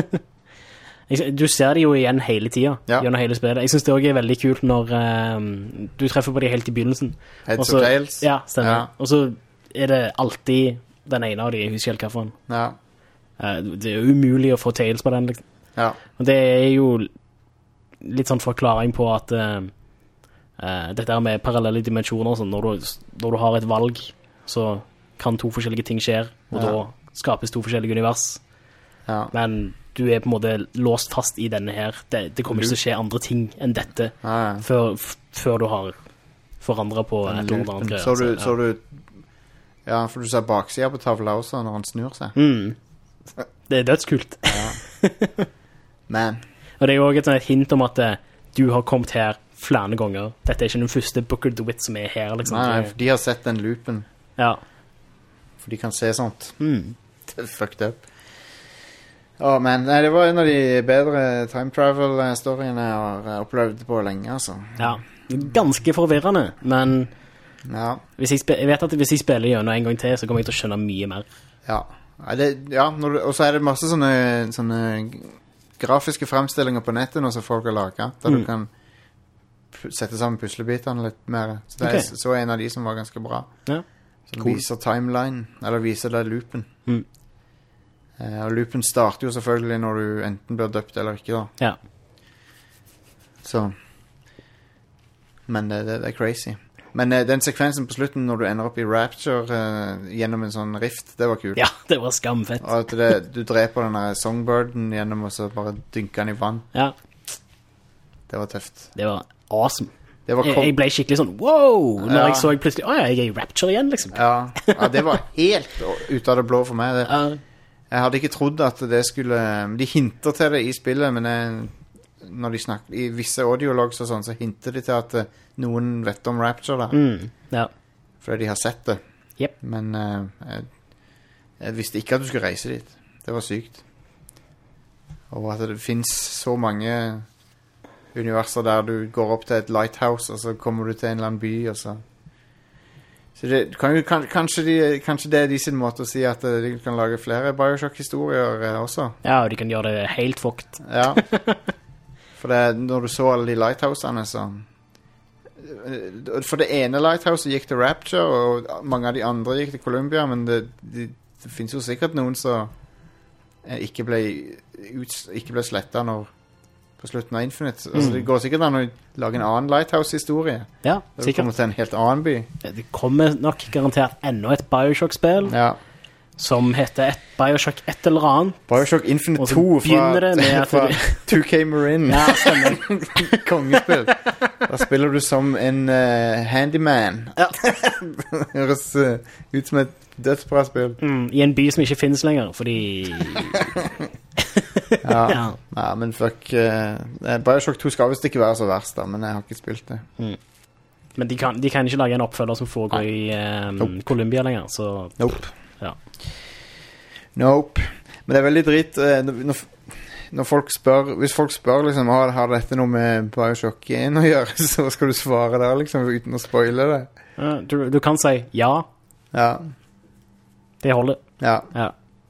Jeg- Du ser de jo igjen hele tiden, Ja. gjennom hele spillet. Jeg synes det også er veldig kult når eh, du treffer på de helt i begynnelsen. Heads Og så- or tails. Ja, stemmer. Ja. Og så er det alltid den ene av de, jeg husker helt hva for en. Ja. Eh, Det er umulig å få tails på den, liksom. Ja. Og det er jo litt sånn forklaring på at eh, eh, dette her med parallelle dimensjoner og sånn, når du, når du har et valg, så kan to forskjellige ting skje, og Ja. da skapes to forskjellige univers. Ja. Men du er på en måte låst fast i denne her. Det, det kommer ikke til å skje andre ting enn dette Ja, ja. før, f- før du har forandret på et Den eller annet loopen. greier. Så du, altså, så du Ja, for du ser baksida på tavla også når han snur seg. Mm. Det er dødskult. Man. Og det er jo også et, sånn et hint om at eh, du har kommet her flere ganger. Dette er ikke den første Booker DeWitt som er her, liksom. Nei, nei, Det- for de har sett den loopen. Ja. For de kan se sånt. Mm. Det er fucked up. Å, men nei, det var en av de bedre time travel-storyene jeg har eh, opplevd på lenge, altså. Ja. Ganske forvirrende, men Ja. hvis jeg, spe- jeg vet at hvis jeg spiller gjennom en gang til, så kommer jeg til å skjønne mye mer. Ja. Nei, det, ja når du, og så er det masse sånne, sånne g- grafiske fremstillinger på nettet nå som folk har laget, der Mm. du kan pu- sette sammen puslebitene litt mer. Så det Ok. er så en av de som var ganske bra. Ja. Som Cool. viser timeline, eller viser deg loopen. Mm. Eh, og loopen starter jo selvfølgelig når du enten blir døpt eller ikke, da. Ja. Så Men det, det, det er crazy. Men eh, den sekvensen på slutten når du ender opp i Rapture eh, gjennom en sånn rift, det var kult. Ja, det var skamfett. Og at det, du dreper den der songbirden gjennom og så bare dynker den i vann. Ja, Det var tøft. det var awesome. Det var Jeg, kom jeg ble skikkelig sånn, wow, når Ja. jeg så plutselig, åja, jeg er i Rapture igjen, liksom. ja, ja, det var helt ut av det blå for meg. Det. Ja. Jeg hadde ikke trodd at det skulle De hinter til det i spillet, men jeg, når de snakker i visse audiologs og sånn, så hinter de til at eh, noen vet om Rapture da. Mm, ja. Fordi de har sett det. Jep. Men eh, jeg, jeg visste ikke at du skulle reise dit. Det var sykt. Og at det finnes så mange universer der du går opp til et lighthouse, og så kommer du til en eller annen by, og så Så det, kan, jo- kan, kanskje, de, kanskje det er de sin måte å si at eh, de kan lage flere Bioshock-historier eh, også. Ja, og de kan gjøre det helt fucked. Ja. For det, når du så alle de lighthousene, så eh, For det ene lighthouset gikk til Rapture, og mange av de andre gikk til Columbia, men det, det, det finnes jo sikkert noen som eh, ikke ble, ut, ikke ble slettet når på slutten av Infinite. Altså, det går sikkert an å lage en annen Lighthouse-historie. Ja, Det sikkert. kommer til en helt annen by. Det kommer nok garantert enda et Bioshock-spill Ja. som heter et Bioshock et eller annet. Bioshock Infinite Og så to fra, begynner det med at fra du- two K Marin. Ja, stemmer. Kongespill. Da spiller du som en uh, handyman. Ja. Det høres uh, ut som et dødsbra spill. Mm, I en by som ikke finnes lenger, fordi Ja. Ja. Ja, men fuck uh, Bioshock to skal visst ikke være så verst, da, men jeg har ikke spilt det. Men de kan, de kan ikke lage en oppfølger som foregår i um, Nope. Columbia lenger, så Nope. ja. Nope. Men det er veldig dritt uh, når, når folk spør Hvis folk spør liksom har, har dette noe med Bioshock én å gjøre, så skal du svare der liksom uten å spoile det. Ja, du, du kan si ja, Ja. det holder. Ja. Ja.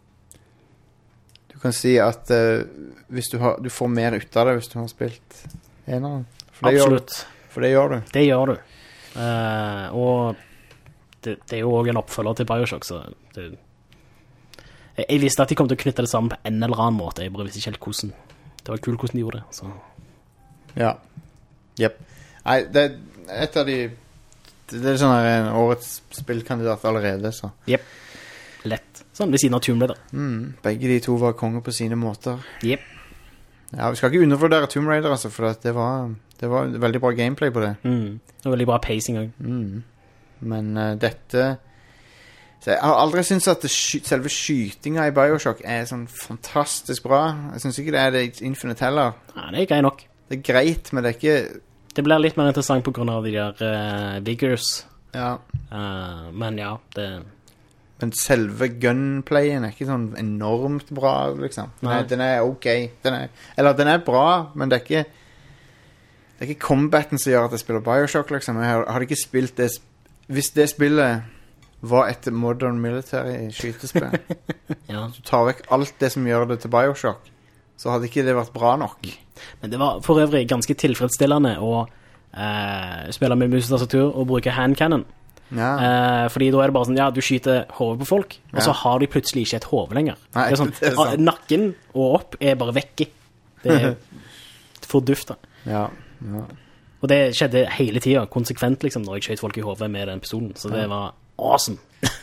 Du kan si at uh, hvis du, har, du får mer ut av det hvis du har spilt eneren. For det gjør du. Absolutt. For det gjør du. Det gjør du. Eh, og det, det er jo også en oppfølger til Bioshock, så det, jeg, jeg visste at de kom til å knytte det sammen på en eller annen måte. Jeg bare visste ikke helt hvordan. Det var kult hvordan de gjorde det. Så. Ja. Jep. Nei, det er et av de Det er sånn her en årets spillkandidat allerede, så. Jep. Lett. Sånn ved siden av Tomb Raider. Mm, begge de to var konger på sine måter. Jep. Ja, vi skal ikke undervurdere Tomb Raider, altså, for at det var Det var veldig bra gameplay på det. Mm. Det var veldig bra pacing også. Mm. Men uh, dette så jeg har aldri syntes at det sky selve skytinga i Bioshock er sånn fantastisk bra. Jeg synes ikke det er det i Infinite heller. Ja, det er greit nok. Det er greit, men det er ikke Det blir litt mer interessant på grunn av de der uh, Vigors. Ja. Uh, men ja, det Men selve gunplayen er ikke sånn enormt bra, liksom. Den er, Nei. den er ok. Den er, eller den er bra, men det er ikke Det er ikke combaten som gjør at jeg spiller Bioshock, liksom. Jeg har- hadde ikke spilt det sp- Hvis det spillet var et modern military skytespill, Ja. du tar vekk alt det som gjør det til Bioshock, så hadde ikke det vært bra nok. Men det var for øvrig ganske tilfredsstillende å uh, spille med mus og tastatur og bruke handcannon. Ja. Eh, fordi da er det bare sånn, ja, du skyter hodet på folk, og så Ja. har de plutselig ikke et hode lenger. Nei, det er sånn, det er sant. ah, nakken og opp er bare vekke. Det er fordufta. Ja. Ja. Og det skjedde hele tiden, konsekvent liksom, når jeg skjøt folk i hodet med den pistolen. Så det var awesome.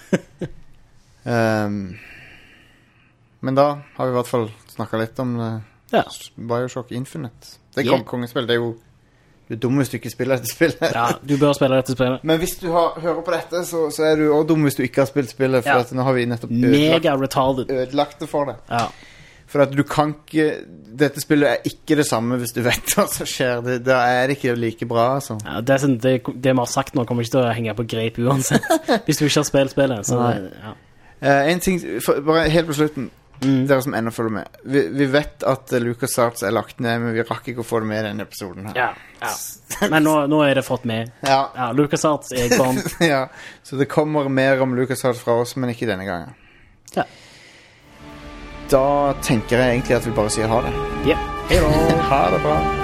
Um, men da har vi i hvert fall snakket litt om uh, Ja. Bioshock Infinite. Det er Yeah. kong kongespill, det er jo du er dum hvis du ikke spiller dette spillet. Ja, du bør spille dette spillet. Men hvis du har, hører på dette, så, så er du også dum hvis du ikke har spilt spillet, for Ja. at nå har vi nettopp ødelagt, Mega retarded. ødelagt det for deg. Ja. For at du kan ikke dette spillet er ikke det samme hvis du vet hva som skjer. Det, da er det ikke like bra, altså. Ja, det, er sånn, det, det vi har sagt nå kommer ikke til å henge på greip uansett. Hvis du ikke har spilt spillet. Så, Nei. ja. Eh, en ting, for, bare helt på slutten, Mm. dere som ennå følger med. Vi, vi vet at uh, LucasArts er lagt ned, men vi rakk ikke å få det med i denne episoden her. Ja, ja. Men nå, nå er det fått med. Ja. Ja, LucasArts er gone. Ja, så det kommer mer om LucasArts fra oss, men ikke denne gangen. Ja. Da tenker jeg egentlig at vi bare sier ha det. Ja. Hei da. Ha det bra.